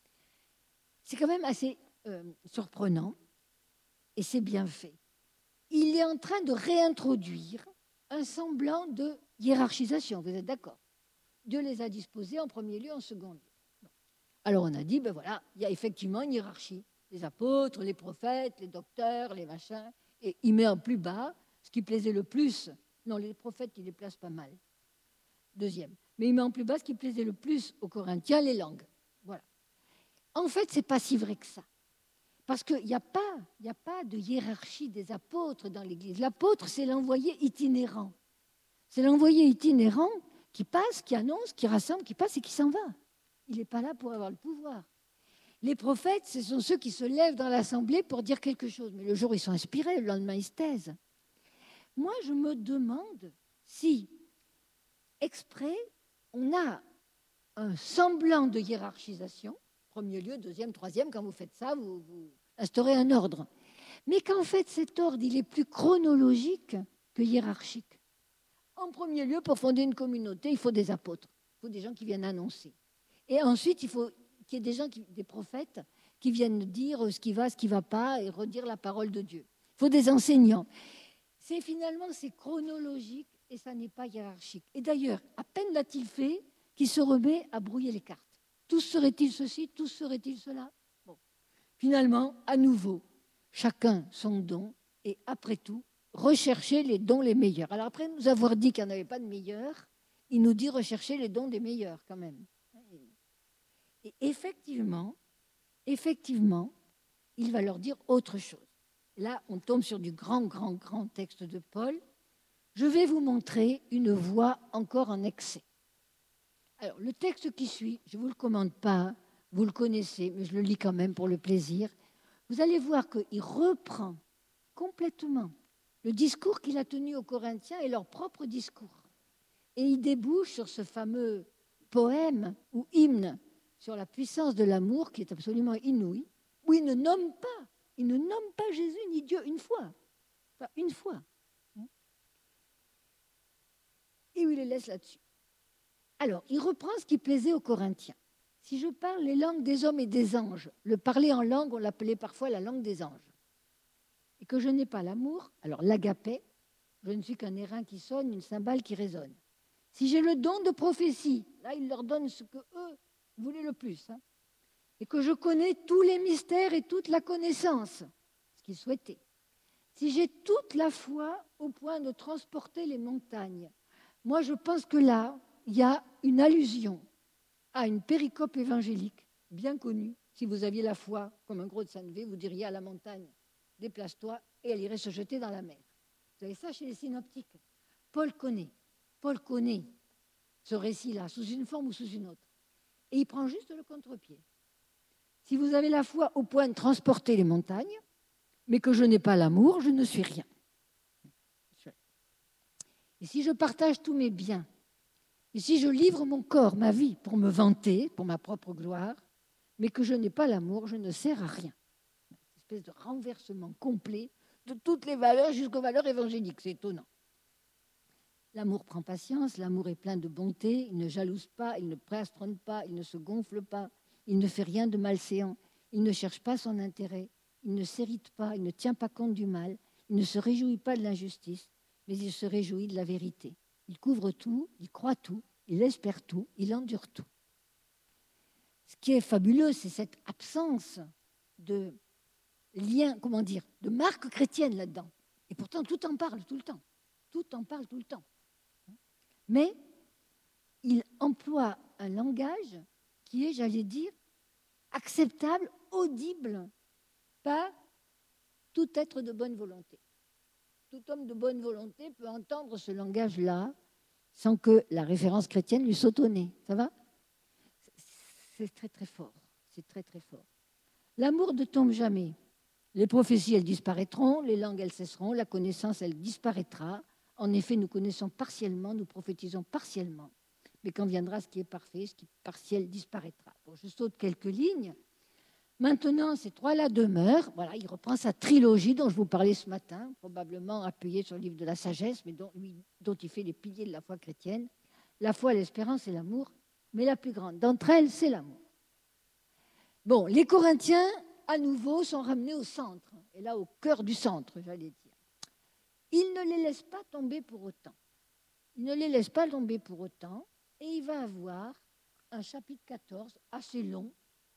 S1: C'est quand même assez surprenant et c'est bien fait. Il est en train de réintroduire un semblant de hiérarchisation, vous êtes d'accord? Dieu les a disposés en premier lieu, en second lieu. Bon. Alors on a dit, ben voilà, il y a effectivement une hiérarchie. Les apôtres, les prophètes, les docteurs, les machins, et il met en plus bas ce qui plaisait le plus. Non, les prophètes, il les place pas mal. Deuxième. Mais il met en plus bas ce qui plaisait le plus aux Corinthiens, les langues. Voilà. En fait, ce n'est pas si vrai que ça. Parce qu'il n'y a pas de hiérarchie des apôtres dans l'Église. L'apôtre, c'est l'envoyé itinérant. C'est l'envoyé itinérant qui passe, qui annonce, qui rassemble, qui passe et qui s'en va. Il n'est pas là pour avoir le pouvoir. Les prophètes, ce sont ceux qui se lèvent dans l'assemblée pour dire quelque chose. Mais le jour où ils sont inspirés, le lendemain, ils se taisent. Moi, je me demande si, exprès, on a un semblant de hiérarchisation, premier lieu, deuxième, troisième, quand vous faites ça, vous instaurez un ordre. Mais qu'en fait, cet ordre, il est plus chronologique que hiérarchique. En premier lieu, pour fonder une communauté, il faut des apôtres, il faut des gens qui viennent annoncer. Et ensuite, il faut qu'il y ait des gens, des prophètes, qui viennent dire ce qui ne va pas et redire la parole de Dieu. Il faut des enseignants. C'est chronologique et ça n'est pas hiérarchique. Et d'ailleurs, à peine l'a-t-il fait qu'il se remet à brouiller les cartes. Tous seraient-ils ceci, tous seraient-ils cela? Bon. Finalement, à nouveau, chacun son don et après tout, rechercher les dons les meilleurs. Alors après nous avoir dit qu'il n'y en avait pas de meilleurs, il nous dit rechercher les dons des meilleurs quand même. Et effectivement, il va leur dire autre chose. Là, on tombe sur du grand texte de Paul. Je vais vous montrer une voie encore en excès. Alors, le texte qui suit, je ne vous le commande pas, vous le connaissez, mais je le lis quand même pour le plaisir. Vous allez voir qu'il reprend complètement le discours qu'il a tenu aux Corinthiens et leur propre discours. Et il débouche sur ce fameux poème ou hymne sur la puissance de l'amour qui est absolument inouï, où il ne nomme pas Jésus ni Dieu une fois. Enfin, une fois. Et où il les laisse là-dessus. Alors, il reprend ce qui plaisait aux Corinthiens. Si je parle les langues des hommes et des anges, le parler en langue, on l'appelait parfois la langue des anges. Et que je n'ai pas l'amour, alors l'agapé, je ne suis qu'un airain qui sonne, une cymbale qui résonne. Si j'ai le don de prophétie, là, il leur donne ce qu'eux voulaient le plus, et que je connais tous les mystères et toute la connaissance, ce qu'ils souhaitaient. Si j'ai toute la foi au point de transporter les montagnes, moi je pense que là, il y a une allusion à une péricope évangélique bien connue si vous aviez la foi comme un gros de Saint-Nové, vous diriez à la montagne, déplace-toi, et elle irait se jeter dans la mer. Vous avez ça chez les synoptiques. Paul connaît ce récit-là, sous une forme ou sous une autre. Et il prend juste le contre-pied. Si vous avez la foi au point de transporter les montagnes, mais que je n'ai pas l'amour, je ne suis rien. Et si je partage tous mes biens, et si je livre mon corps, ma vie, pour me vanter, pour ma propre gloire, mais que je n'ai pas l'amour, je ne sers à rien. Une espèce de renversement complet de toutes les valeurs jusqu'aux valeurs évangéliques. C'est étonnant. L'amour prend patience, l'amour est plein de bonté, il ne jalouse pas, il ne plastronne pas, il ne se gonfle pas, il ne fait rien de malséant, il ne cherche pas son intérêt, il ne s'irrite pas, il ne tient pas compte du mal, il ne se réjouit pas de l'injustice, mais il se réjouit de la vérité. Il couvre tout, il croit tout, il espère tout, il endure tout. Ce qui est fabuleux, c'est cette absence de lien, de marque chrétienne là-dedans. Et pourtant, tout en parle tout le temps. Tout en parle tout le temps. Mais il emploie un langage qui est, j'allais dire, acceptable, audible par tout être de bonne volonté. Tout homme de bonne volonté peut entendre ce langage-là sans que la référence chrétienne lui saute au nez. Ça va ? C'est très très fort. C'est très très fort. L'amour ne tombe jamais. Les prophéties, elles disparaîtront, les langues, elles cesseront, la connaissance, elle disparaîtra. En effet, nous connaissons partiellement, nous prophétisons partiellement. Mais quand viendra ce qui est parfait, ce qui est partiel disparaîtra. Bon, je saute quelques lignes. Maintenant, ces trois-là demeurent. Voilà, il reprend sa trilogie dont je vous parlais ce matin, probablement appuyée sur le livre de la sagesse, mais dont il fait les piliers de la foi chrétienne. La foi, l'espérance et l'amour. Mais la plus grande d'entre elles, c'est l'amour. Bon, les Corinthiens, à nouveau, sont ramenés au centre. Et là, au cœur du centre, j'allais dire. Il ne les laisse pas tomber pour autant. Il ne les laisse pas tomber pour autant. Et il va avoir un chapitre 14 assez long,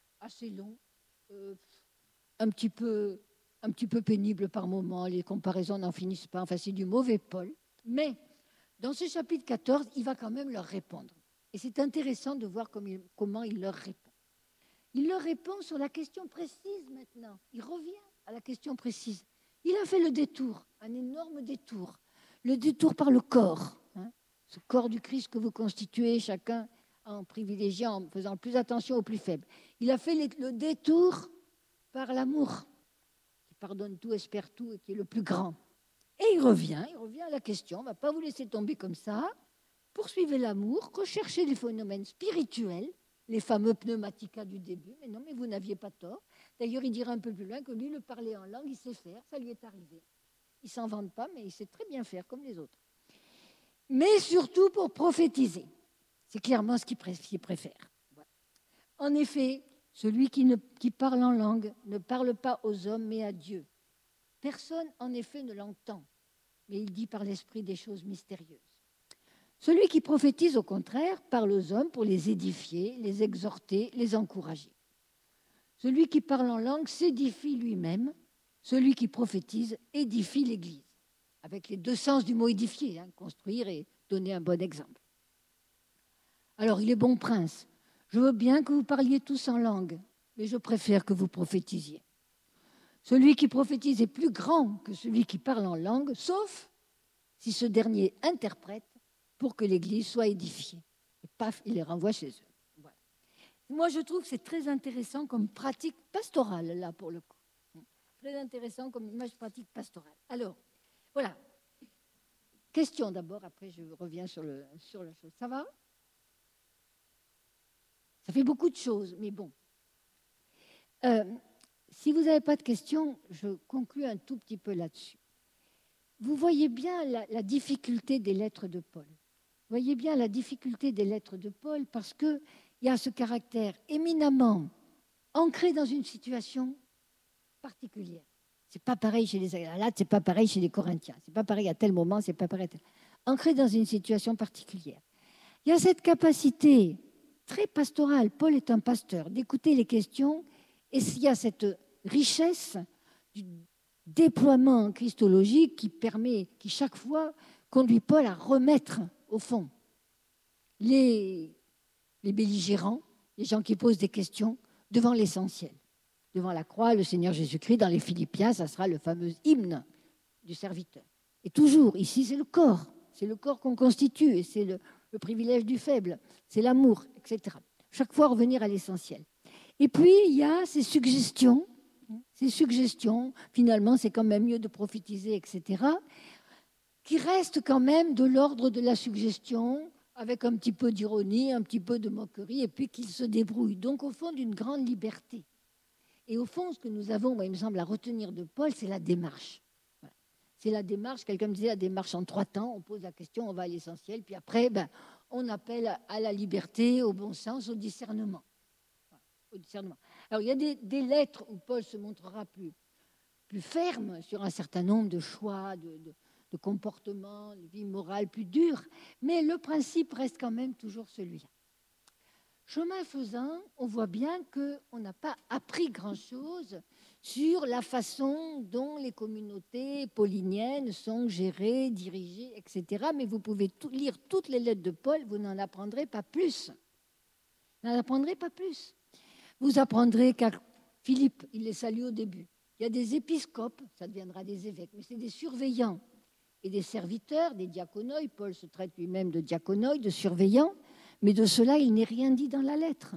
S1: un petit peu pénible par moments. Les comparaisons n'en finissent pas. Enfin, c'est du mauvais Paul. Mais dans ce chapitre 14, il va quand même leur répondre. Et c'est intéressant de voir comment il leur répond. Il leur répond sur la question précise maintenant. Il revient à la question précise. Il a fait le détour, un énorme détour. Le détour par le corps. Ce corps du Christ que vous constituez chacun en privilégiant, en faisant plus attention aux plus faibles. Il a fait le détour par l'amour, qui pardonne tout, espère tout et qui est le plus grand. Et il revient à la question, on ne va pas vous laisser tomber comme ça. Poursuivez l'amour, recherchez les phénomènes spirituels, les fameux pneumatica du début. Mais non, mais vous n'aviez pas tort. D'ailleurs, il dira un peu plus loin que lui, le parler en langue, il sait faire, ça lui est arrivé. Il ne s'en vante pas, mais il sait très bien faire, comme les autres. Mais surtout pour prophétiser. C'est clairement ce qu'il préfère. Voilà. En effet, celui qui parle en langue ne parle pas aux hommes, mais à Dieu. Personne, en effet, ne l'entend, mais il dit par l'esprit des choses mystérieuses. Celui qui prophétise, au contraire, parle aux hommes pour les édifier, les exhorter, les encourager. Celui qui parle en langue s'édifie lui-même. Celui qui prophétise édifie l'Église. Avec les deux sens du mot édifier, construire et donner un bon exemple. Alors, il est bon prince. Je veux bien que vous parliez tous en langue, mais je préfère que vous prophétisiez. Celui qui prophétise est plus grand que celui qui parle en langue, sauf si ce dernier interprète pour que l'Église soit édifiée. Et paf, il les renvoie chez eux. Voilà. Moi, je trouve que c'est très intéressant comme pratique pastorale, là, pour le coup. Très intéressant comme image pratique pastorale. Alors, voilà. Question d'abord, après je reviens sur la chose. Ça va ? Ça fait beaucoup de choses, mais bon. Si vous n'avez pas de questions, je conclue un tout petit peu là-dessus. Vous voyez bien la difficulté des lettres de Paul. Vous voyez bien la difficulté des lettres de Paul parce qu'il y a ce caractère éminemment ancré dans une situation particulière. C'est pas pareil chez les Galates, c'est pas pareil chez les Corinthiens. C'est pas pareil à tel moment, c'est pas pareil. Ancré dans une situation particulière. Il y a cette capacité très pastorale. Paul est un pasteur, d'écouter les questions. Et il y a cette richesse du déploiement christologique qui chaque fois conduit Paul à remettre au fond les belligérants, les gens qui posent des questions, devant l'essentiel. Devant la croix, le Seigneur Jésus-Christ, dans les Philippiens, ça sera le fameux hymne du serviteur. Et toujours, ici, c'est le corps qu'on constitue, et c'est le privilège du faible, c'est l'amour, etc. Chaque fois, revenir à l'essentiel. Et puis, il y a ces suggestions, finalement, c'est quand même mieux de prophétiser, etc., qui restent quand même de l'ordre de la suggestion, avec un petit peu d'ironie, un petit peu de moquerie, et puis qu'ils se débrouillent. Donc, au fond, d'une grande liberté. Et au fond, ce que nous avons, moi, il me semble, à retenir de Paul, c'est la démarche. Voilà. C'est la démarche, quelqu'un me disait, la démarche en 3 temps, on pose la question, on va à l'essentiel, puis après, on appelle à la liberté, au bon sens, au discernement. Voilà, au discernement. Alors, il y a des lettres où Paul se montrera plus ferme sur un certain nombre de choix, de comportements, de vie morale plus dure, mais le principe reste quand même toujours celui-là. Chemin faisant, on voit bien qu'on n'a pas appris grand-chose sur la façon dont les communautés pauliniennes sont gérées, dirigées, etc. Mais vous pouvez lire toutes les lettres de Paul, vous n'en apprendrez pas plus. Vous n'en apprendrez pas plus. Vous apprendrez qu'à Philippe, il les salue au début. Il y a des épiscopes, ça deviendra des évêques, mais c'est des surveillants et des serviteurs, des diaconoi. Paul se traite lui-même de diaconoi, de surveillants. Mais de cela, il n'est rien dit dans la lettre.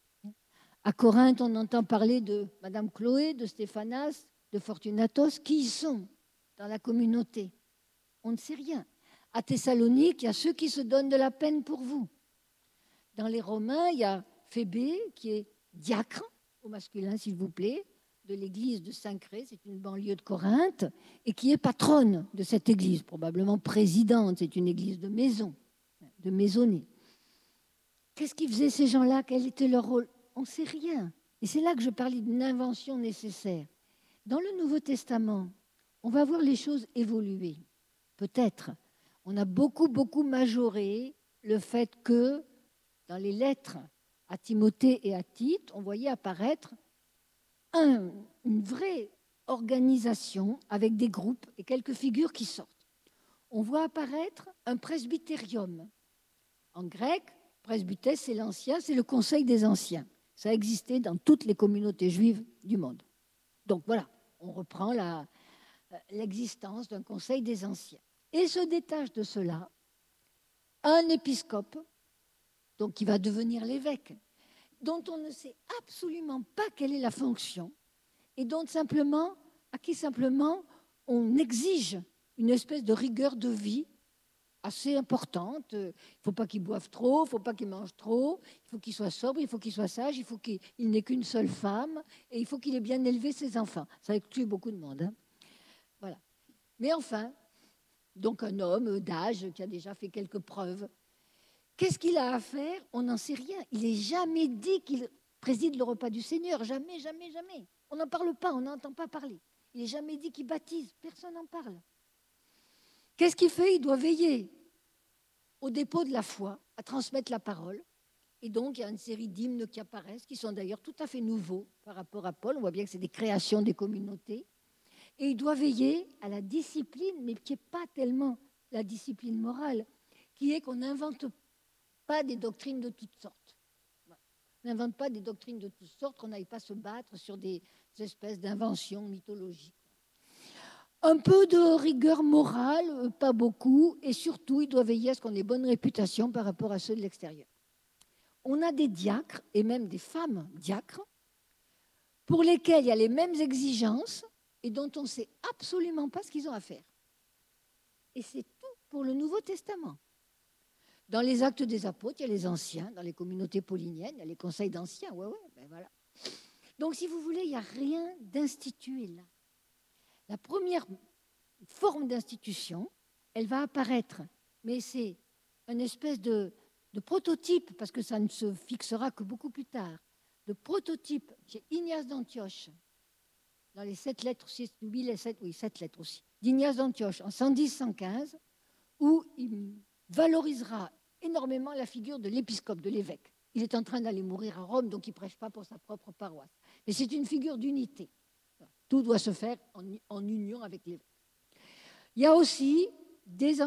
S1: À Corinthe, on entend parler de Madame Chloé, de Stéphanas, de Fortunatos. Qui y sont dans la communauté? On ne sait rien. À Thessalonique, il y a ceux qui se donnent de la peine pour vous. Dans les Romains, il y a Phébé, qui est diacre, au masculin s'il vous plaît, de l'église de Saint-Cré, c'est une banlieue de Corinthe, et qui est patronne de cette église, probablement présidente. C'est une église de maison, de maisonnée. Qu'est-ce qu'ils faisaient ces gens-là? Quel était leur rôle? On ne sait rien. Et c'est là que je parlais d'une invention nécessaire. Dans le Nouveau Testament, on va voir les choses évoluer. Peut-être. On a beaucoup majoré le fait que dans les lettres à Timothée et à Tite, on voyait apparaître une vraie organisation avec des groupes et quelques figures qui sortent. On voit apparaître un presbytérium. En grec, presbytès, c'est l'ancien, c'est le conseil des anciens. Ça existait dans toutes les communautés juives du monde. Donc voilà, on reprend l'existence d'un conseil des anciens. Et se détache de cela un épiscope, donc qui va devenir l'évêque, dont on ne sait absolument pas quelle est la fonction, et à qui simplement on exige une espèce de rigueur de vie assez importante. Il ne faut pas qu'il boive trop, il ne faut pas qu'il mange trop, il faut qu'il soit sobre, il faut qu'il soit sage, il faut qu'il n'ait qu'une seule femme, et il faut qu'il ait bien élevé ses enfants. Ça exclut beaucoup de monde. Hein. Voilà. Mais enfin, donc un homme d'âge qui a déjà fait quelques preuves. Qu'est-ce qu'il a à faire? On n'en sait rien. Il n'est jamais dit qu'il préside le repas du Seigneur. Jamais, jamais, jamais. On n'en parle pas, on n'entend pas parler. Il n'est jamais dit qu'il baptise. Personne n'en parle. Qu'est-ce qu'il fait? Il doit veiller au dépôt de la foi, à transmettre la parole. Et donc, il y a une série d'hymnes qui apparaissent, qui sont d'ailleurs tout à fait nouveaux par rapport à Paul. On voit bien que c'est des créations des communautés. Et il doit veiller à la discipline, mais qui n'est pas tellement la discipline morale, qui est qu'on n'invente pas des doctrines de toutes sortes. On n'invente pas des doctrines de toutes sortes, qu'on n'aille pas se battre sur des espèces d'inventions mythologiques. Un peu de rigueur morale, pas beaucoup, et surtout, il doit veiller à ce qu'on ait bonne réputation par rapport à ceux de l'extérieur. On a des diacres, et même des femmes diacres, pour lesquels il y a les mêmes exigences et dont on ne sait absolument pas ce qu'ils ont à faire. Et c'est tout pour le Nouveau Testament. Dans les Actes des Apôtres, il y a les anciens, dans les communautés pauliniennes, il y a les conseils d'anciens, ben voilà. Donc, si vous voulez, il n'y a rien d'institué là. La première forme d'institution, elle va apparaître, mais c'est une espèce de prototype, parce que ça ne se fixera que beaucoup plus tard, de prototype chez Ignace d'Antioche, dans les 7 lettres, 7 lettres aussi, d'Ignace d'Antioche en 110-115, où il valorisera énormément la figure de l'épiscope, de l'évêque. Il est en train d'aller mourir à Rome, donc il ne prêche pas pour sa propre paroisse. Mais c'est une figure d'unité. Tout doit se faire en union avec l'évêque. Il y a aussi des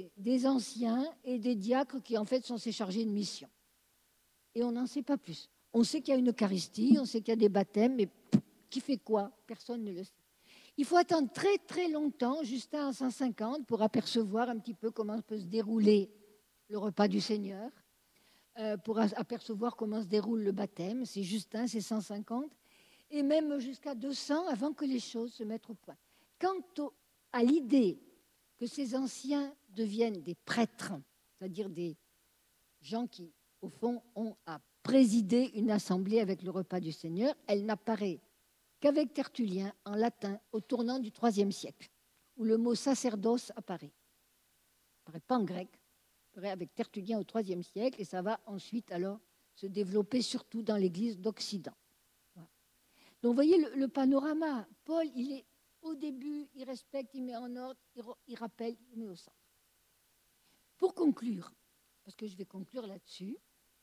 S1: anciens et des diacres qui, en fait, sont chargés de mission. Et on n'en sait pas plus. On sait qu'il y a une Eucharistie, on sait qu'il y a des baptêmes, mais qui fait quoi? Personne ne le sait. Il faut attendre très très longtemps, Justin en 150, pour apercevoir un petit peu comment peut se dérouler le repas du Seigneur, pour apercevoir comment se déroule le baptême. C'est Justin, c'est 150, et même jusqu'à 200 avant que les choses se mettent au point. Quant à l'idée que ces anciens deviennent des prêtres, c'est-à-dire des gens qui, au fond, ont à présider une assemblée avec le repas du Seigneur, elle n'apparaît qu'avec Tertullien en latin au tournant du IIIe siècle, où le mot sacerdoce apparaît. Il n'apparaît pas en grec, il apparaît avec Tertullien au IIIe siècle, et ça va ensuite alors se développer surtout dans l'Église d'Occident. Voilà. Donc vous voyez le panorama. Paul, il est au début, il respecte, il met en ordre, il rappelle, il met au centre. Pour conclure, parce que je vais conclure là-dessus,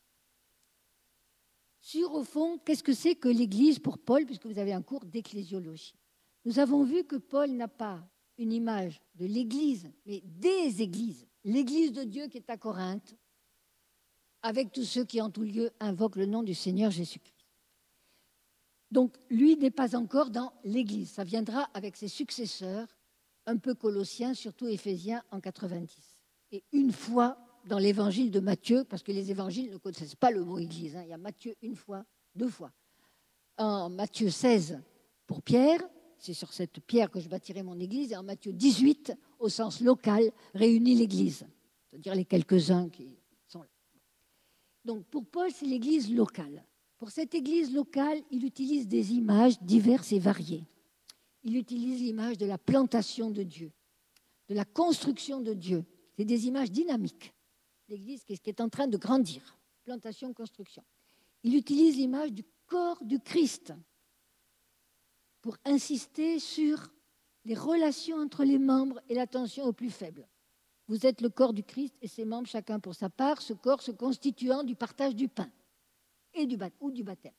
S1: sur, au fond, qu'est-ce que c'est que l'Église pour Paul, puisque vous avez un cours d'ecclésiologie. Nous avons vu que Paul n'a pas une image de l'Église, mais des églises. L'Église de Dieu qui est à Corinthe, avec tous ceux qui en tout lieu invoquent le nom du Seigneur Jésus-Christ. Donc, lui n'est pas encore dans l'Église. Ça viendra avec ses successeurs, un peu colossiens, surtout éphésiens en 90. Et une fois dans l'évangile de Matthieu, parce que les évangiles ne connaissent pas le mot Église. Il y a Matthieu une fois, 2 fois. En Matthieu 16 pour Pierre, c'est sur cette pierre que je bâtirai mon Église, et en Matthieu 18, au sens local, réunit l'Église, c'est-à-dire les quelques-uns qui sont là. Donc pour Paul, c'est l'Église locale. Pour cette Église locale, il utilise des images diverses et variées. Il utilise l'image de la plantation de Dieu, de la construction de Dieu. C'est des images dynamiques. L'Église qui est en train de grandir, plantation, construction. Il utilise l'image du corps du Christ pour insister sur les relations entre les membres et l'attention aux plus faibles. Vous êtes le corps du Christ et ses membres, chacun pour sa part, ce corps se constituant du partage du pain et du baptême.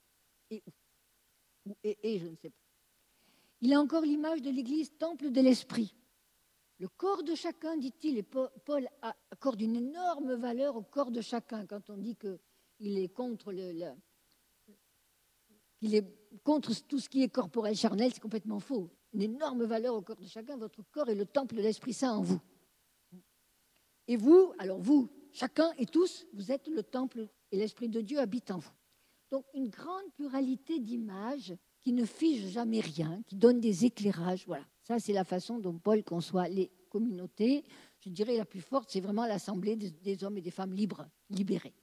S1: Et je ne sais pas. Il a encore l'image de l'Église, temple de l'Esprit. Le corps de chacun, dit-il, et Paul accorde une énorme valeur au corps de chacun quand on dit qu'il est contre qu'il est contre tout ce qui est corporel, charnel, c'est complètement faux. Une énorme valeur au corps de chacun. Votre corps est le temple de l'Esprit Saint en vous. Et vous, alors vous, chacun et tous, vous êtes le temple et l'Esprit de Dieu habite en vous. Donc une grande pluralité d'images qui ne fige jamais rien, qui donne des éclairages. Voilà, ça c'est la façon dont Paul conçoit les communautés. Je dirais la plus forte, c'est vraiment l'assemblée des hommes et des femmes libres, libérés.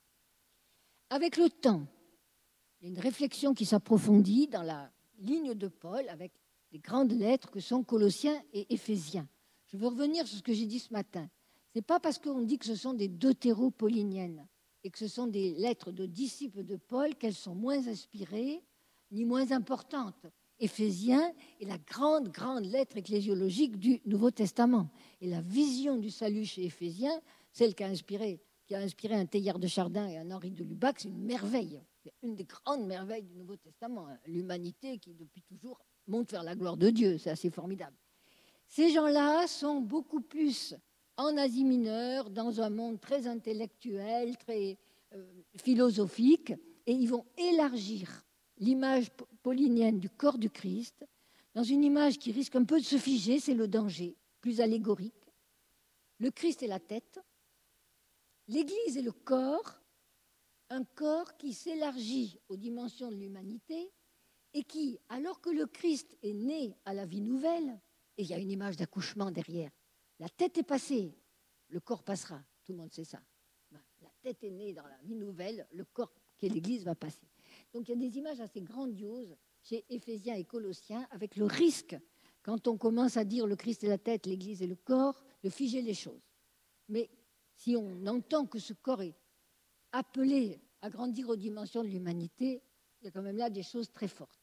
S1: Avec le temps, il y a une réflexion qui s'approfondit dans la ligne de Paul avec les grandes lettres que sont Colossiens et Éphésiens. Je veux revenir sur ce que j'ai dit ce matin. Ce n'est pas parce qu'on dit que ce sont des deutéropauliniennes et que ce sont des lettres de disciples de Paul qu'elles sont moins inspirées ni moins importantes. Éphésiens est la grande, grande lettre ecclésiologique du Nouveau Testament. Et la vision du salut chez Éphésiens, celle qui a inspiré un Teilhard de Chardin et un Henri de Lubac, c'est une merveille. C'est une des grandes merveilles du Nouveau Testament. L'humanité qui, depuis toujours, monte vers la gloire de Dieu. C'est assez formidable. Ces gens-là sont beaucoup plus en Asie mineure, dans un monde très intellectuel, très philosophique, et ils vont élargir l'image paulinienne du corps du Christ dans une image qui risque un peu de se figer, c'est le danger, plus allégorique. Le Christ est la tête, l'Église est le corps, un corps qui s'élargit aux dimensions de l'humanité et qui, alors que le Christ est né à la vie nouvelle, et il y a une image d'accouchement derrière, la tête est passée, le corps passera, tout le monde sait ça. La tête est née dans la vie nouvelle, le corps qui est l'Église va passer. Donc il y a des images assez grandioses chez Éphésiens et Colossiens, avec le risque, quand on commence à dire le Christ est la tête, l'Église est le corps, de figer les choses. Mais si on entend que ce corps est appelé à grandir aux dimensions de l'humanité, il y a quand même là des choses très fortes.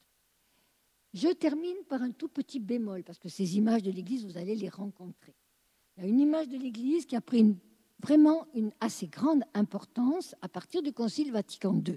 S1: Je termine par un tout petit bémol, parce que ces images de l'Église, vous allez les rencontrer. Il y a une image de l'Église qui a pris vraiment une assez grande importance à partir du Concile Vatican II.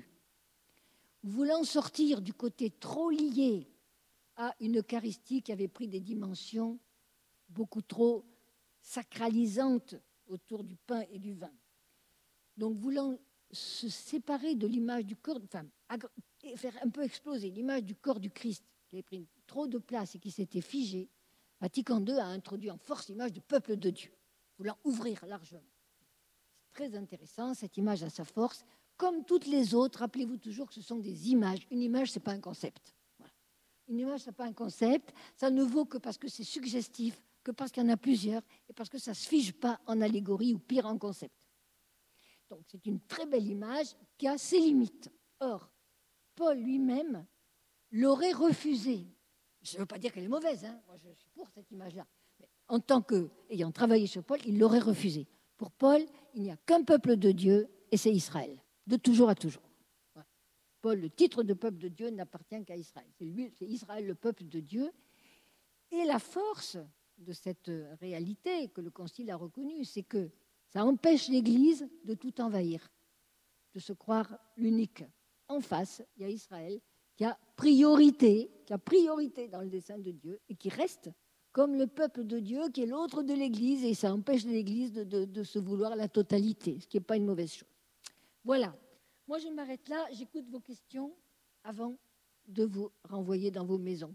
S1: Voulant sortir du côté trop lié à une Eucharistie qui avait pris des dimensions beaucoup trop sacralisantes autour du pain et du vin. Donc voulant se séparer de l'image du corps, enfin, et faire un peu exploser l'image du corps du Christ, qui avait pris trop de place et qui s'était figé, Vatican II a introduit en force l'image du peuple de Dieu, voulant ouvrir largement. C'est très intéressant, cette image a sa force. Comme toutes les autres, rappelez-vous toujours que ce sont des images. Une image, ce n'est pas un concept. Voilà. Une image, ce n'est pas un concept. Ça ne vaut que parce que c'est suggestif, que parce qu'il y en a plusieurs, et parce que ça ne se fige pas en allégorie ou pire en concept. Donc c'est une très belle image qui a ses limites. Or, Paul lui-même l'aurait refusée. Je ne veux pas dire qu'elle est mauvaise, hein. Moi je suis pour cette image-là. Mais en tant qu'ayant travaillé sur Paul, il l'aurait refusée. Pour Paul, il n'y a qu'un peuple de Dieu, et c'est Israël, de toujours à toujours. Voilà. Paul, le titre de peuple de Dieu n'appartient qu'à Israël. C'est Israël le peuple de Dieu. Et la force de cette réalité que le Concile a reconnue, c'est que ça empêche l'Église de tout envahir, de se croire l'unique. En face, il y a Israël qui a priorité dans le dessein de Dieu et qui reste comme le peuple de Dieu, qui est l'autre de l'Église, et ça empêche l'Église de se vouloir la totalité, ce qui n'est pas une mauvaise chose. Voilà. Moi, je m'arrête là. J'écoute vos questions avant de vous renvoyer dans vos maisons.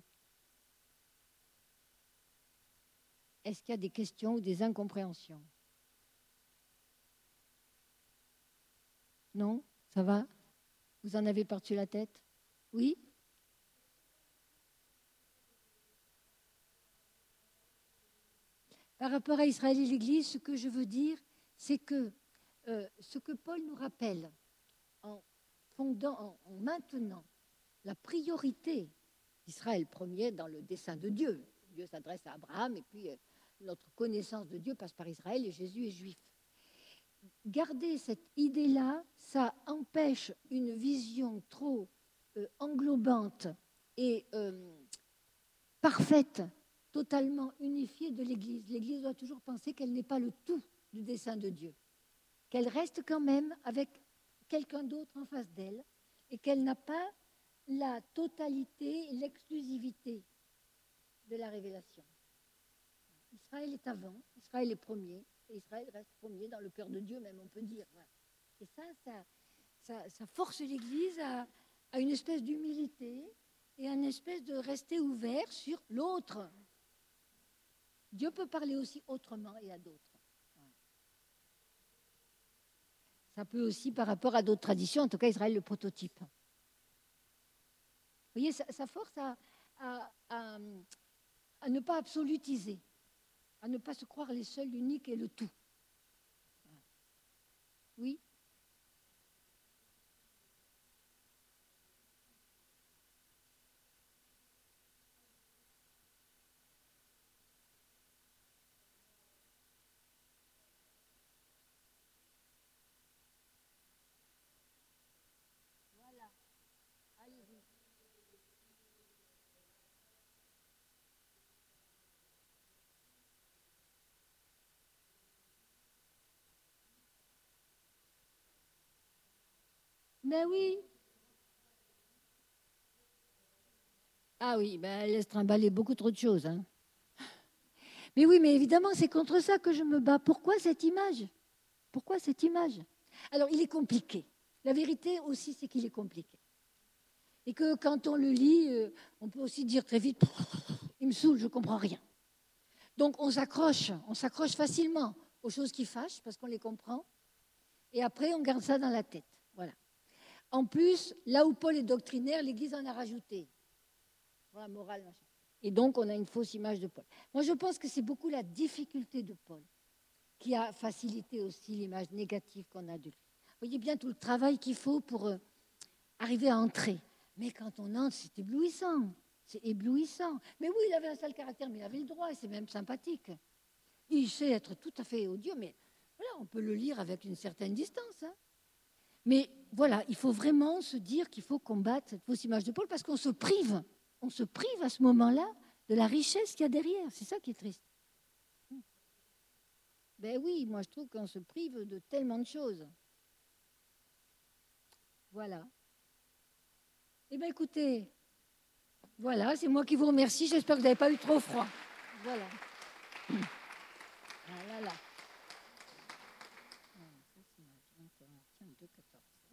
S1: Est-ce qu'il y a des questions ou des incompréhensions? Non? Ça va? Vous en avez par-dessus la tête? Oui? Par rapport à Israël et l'Église, ce que je veux dire, c'est que ce que Paul nous rappelle en maintenant la priorité d'Israël premier dans le dessein de Dieu. Dieu s'adresse à Abraham et puis notre connaissance de Dieu passe par Israël et Jésus est juif. Garder cette idée-là, ça empêche une vision trop englobante et parfaite, totalement unifiée de l'Église. L'Église doit toujours penser qu'elle n'est pas le tout du dessein de Dieu, qu'elle reste quand même avec quelqu'un d'autre en face d'elle et qu'elle n'a pas la totalité, l'exclusivité de la révélation. Israël est avant, Israël est premier, et Israël reste premier dans le cœur de Dieu, même on peut dire. Voilà. Et ça force l'Église à une espèce d'humilité et à une espèce de rester ouvert sur l'autre. Dieu peut parler aussi autrement et à d'autres. Voilà. Ça peut aussi par rapport à d'autres traditions, en tout cas Israël le prototype. Vous voyez, ça force à ne pas absolutiser, à ne pas se croire les seuls, l'unique et le tout. Oui? Voilà, allez-y. Ben oui. Ah oui, ben elle laisse trimballer beaucoup trop de choses. Hein. Mais oui, mais évidemment, c'est contre ça que je me bats. Pourquoi cette image? Pourquoi cette image? Alors, il est compliqué. La vérité aussi, c'est qu'il est compliqué. Et que quand on le lit, on peut aussi dire très vite, il me saoule, je ne comprends rien. Donc, on s'accroche facilement aux choses qui fâchent parce qu'on les comprend. Et après, on garde ça dans la tête. Voilà. En plus, là où Paul est doctrinaire, l'Église en a rajouté. Voilà, morale, machin. Et donc, on a une fausse image de Paul. Moi, je pense que c'est beaucoup la difficulté de Paul qui a facilité aussi l'image négative qu'on a de lui. Vous voyez bien tout le travail qu'il faut pour arriver à entrer. Mais quand on entre, c'est éblouissant. C'est éblouissant. Mais oui, il avait un sale caractère, mais il avait le droit, et c'est même sympathique. Il sait être tout à fait odieux, mais voilà, on peut le lire avec une certaine distance. Hein. Mais voilà, il faut vraiment se dire qu'il faut combattre cette fausse image de Paul parce qu'on se prive. On se prive à ce moment-là de la richesse qu'il y a derrière. C'est ça qui est triste. Ben oui, moi je trouve qu'on se prive de tellement de choses. Voilà. Eh bien écoutez, voilà, c'est moi qui vous remercie. J'espère que vous n'avez pas eu trop froid. Voilà. Voilà.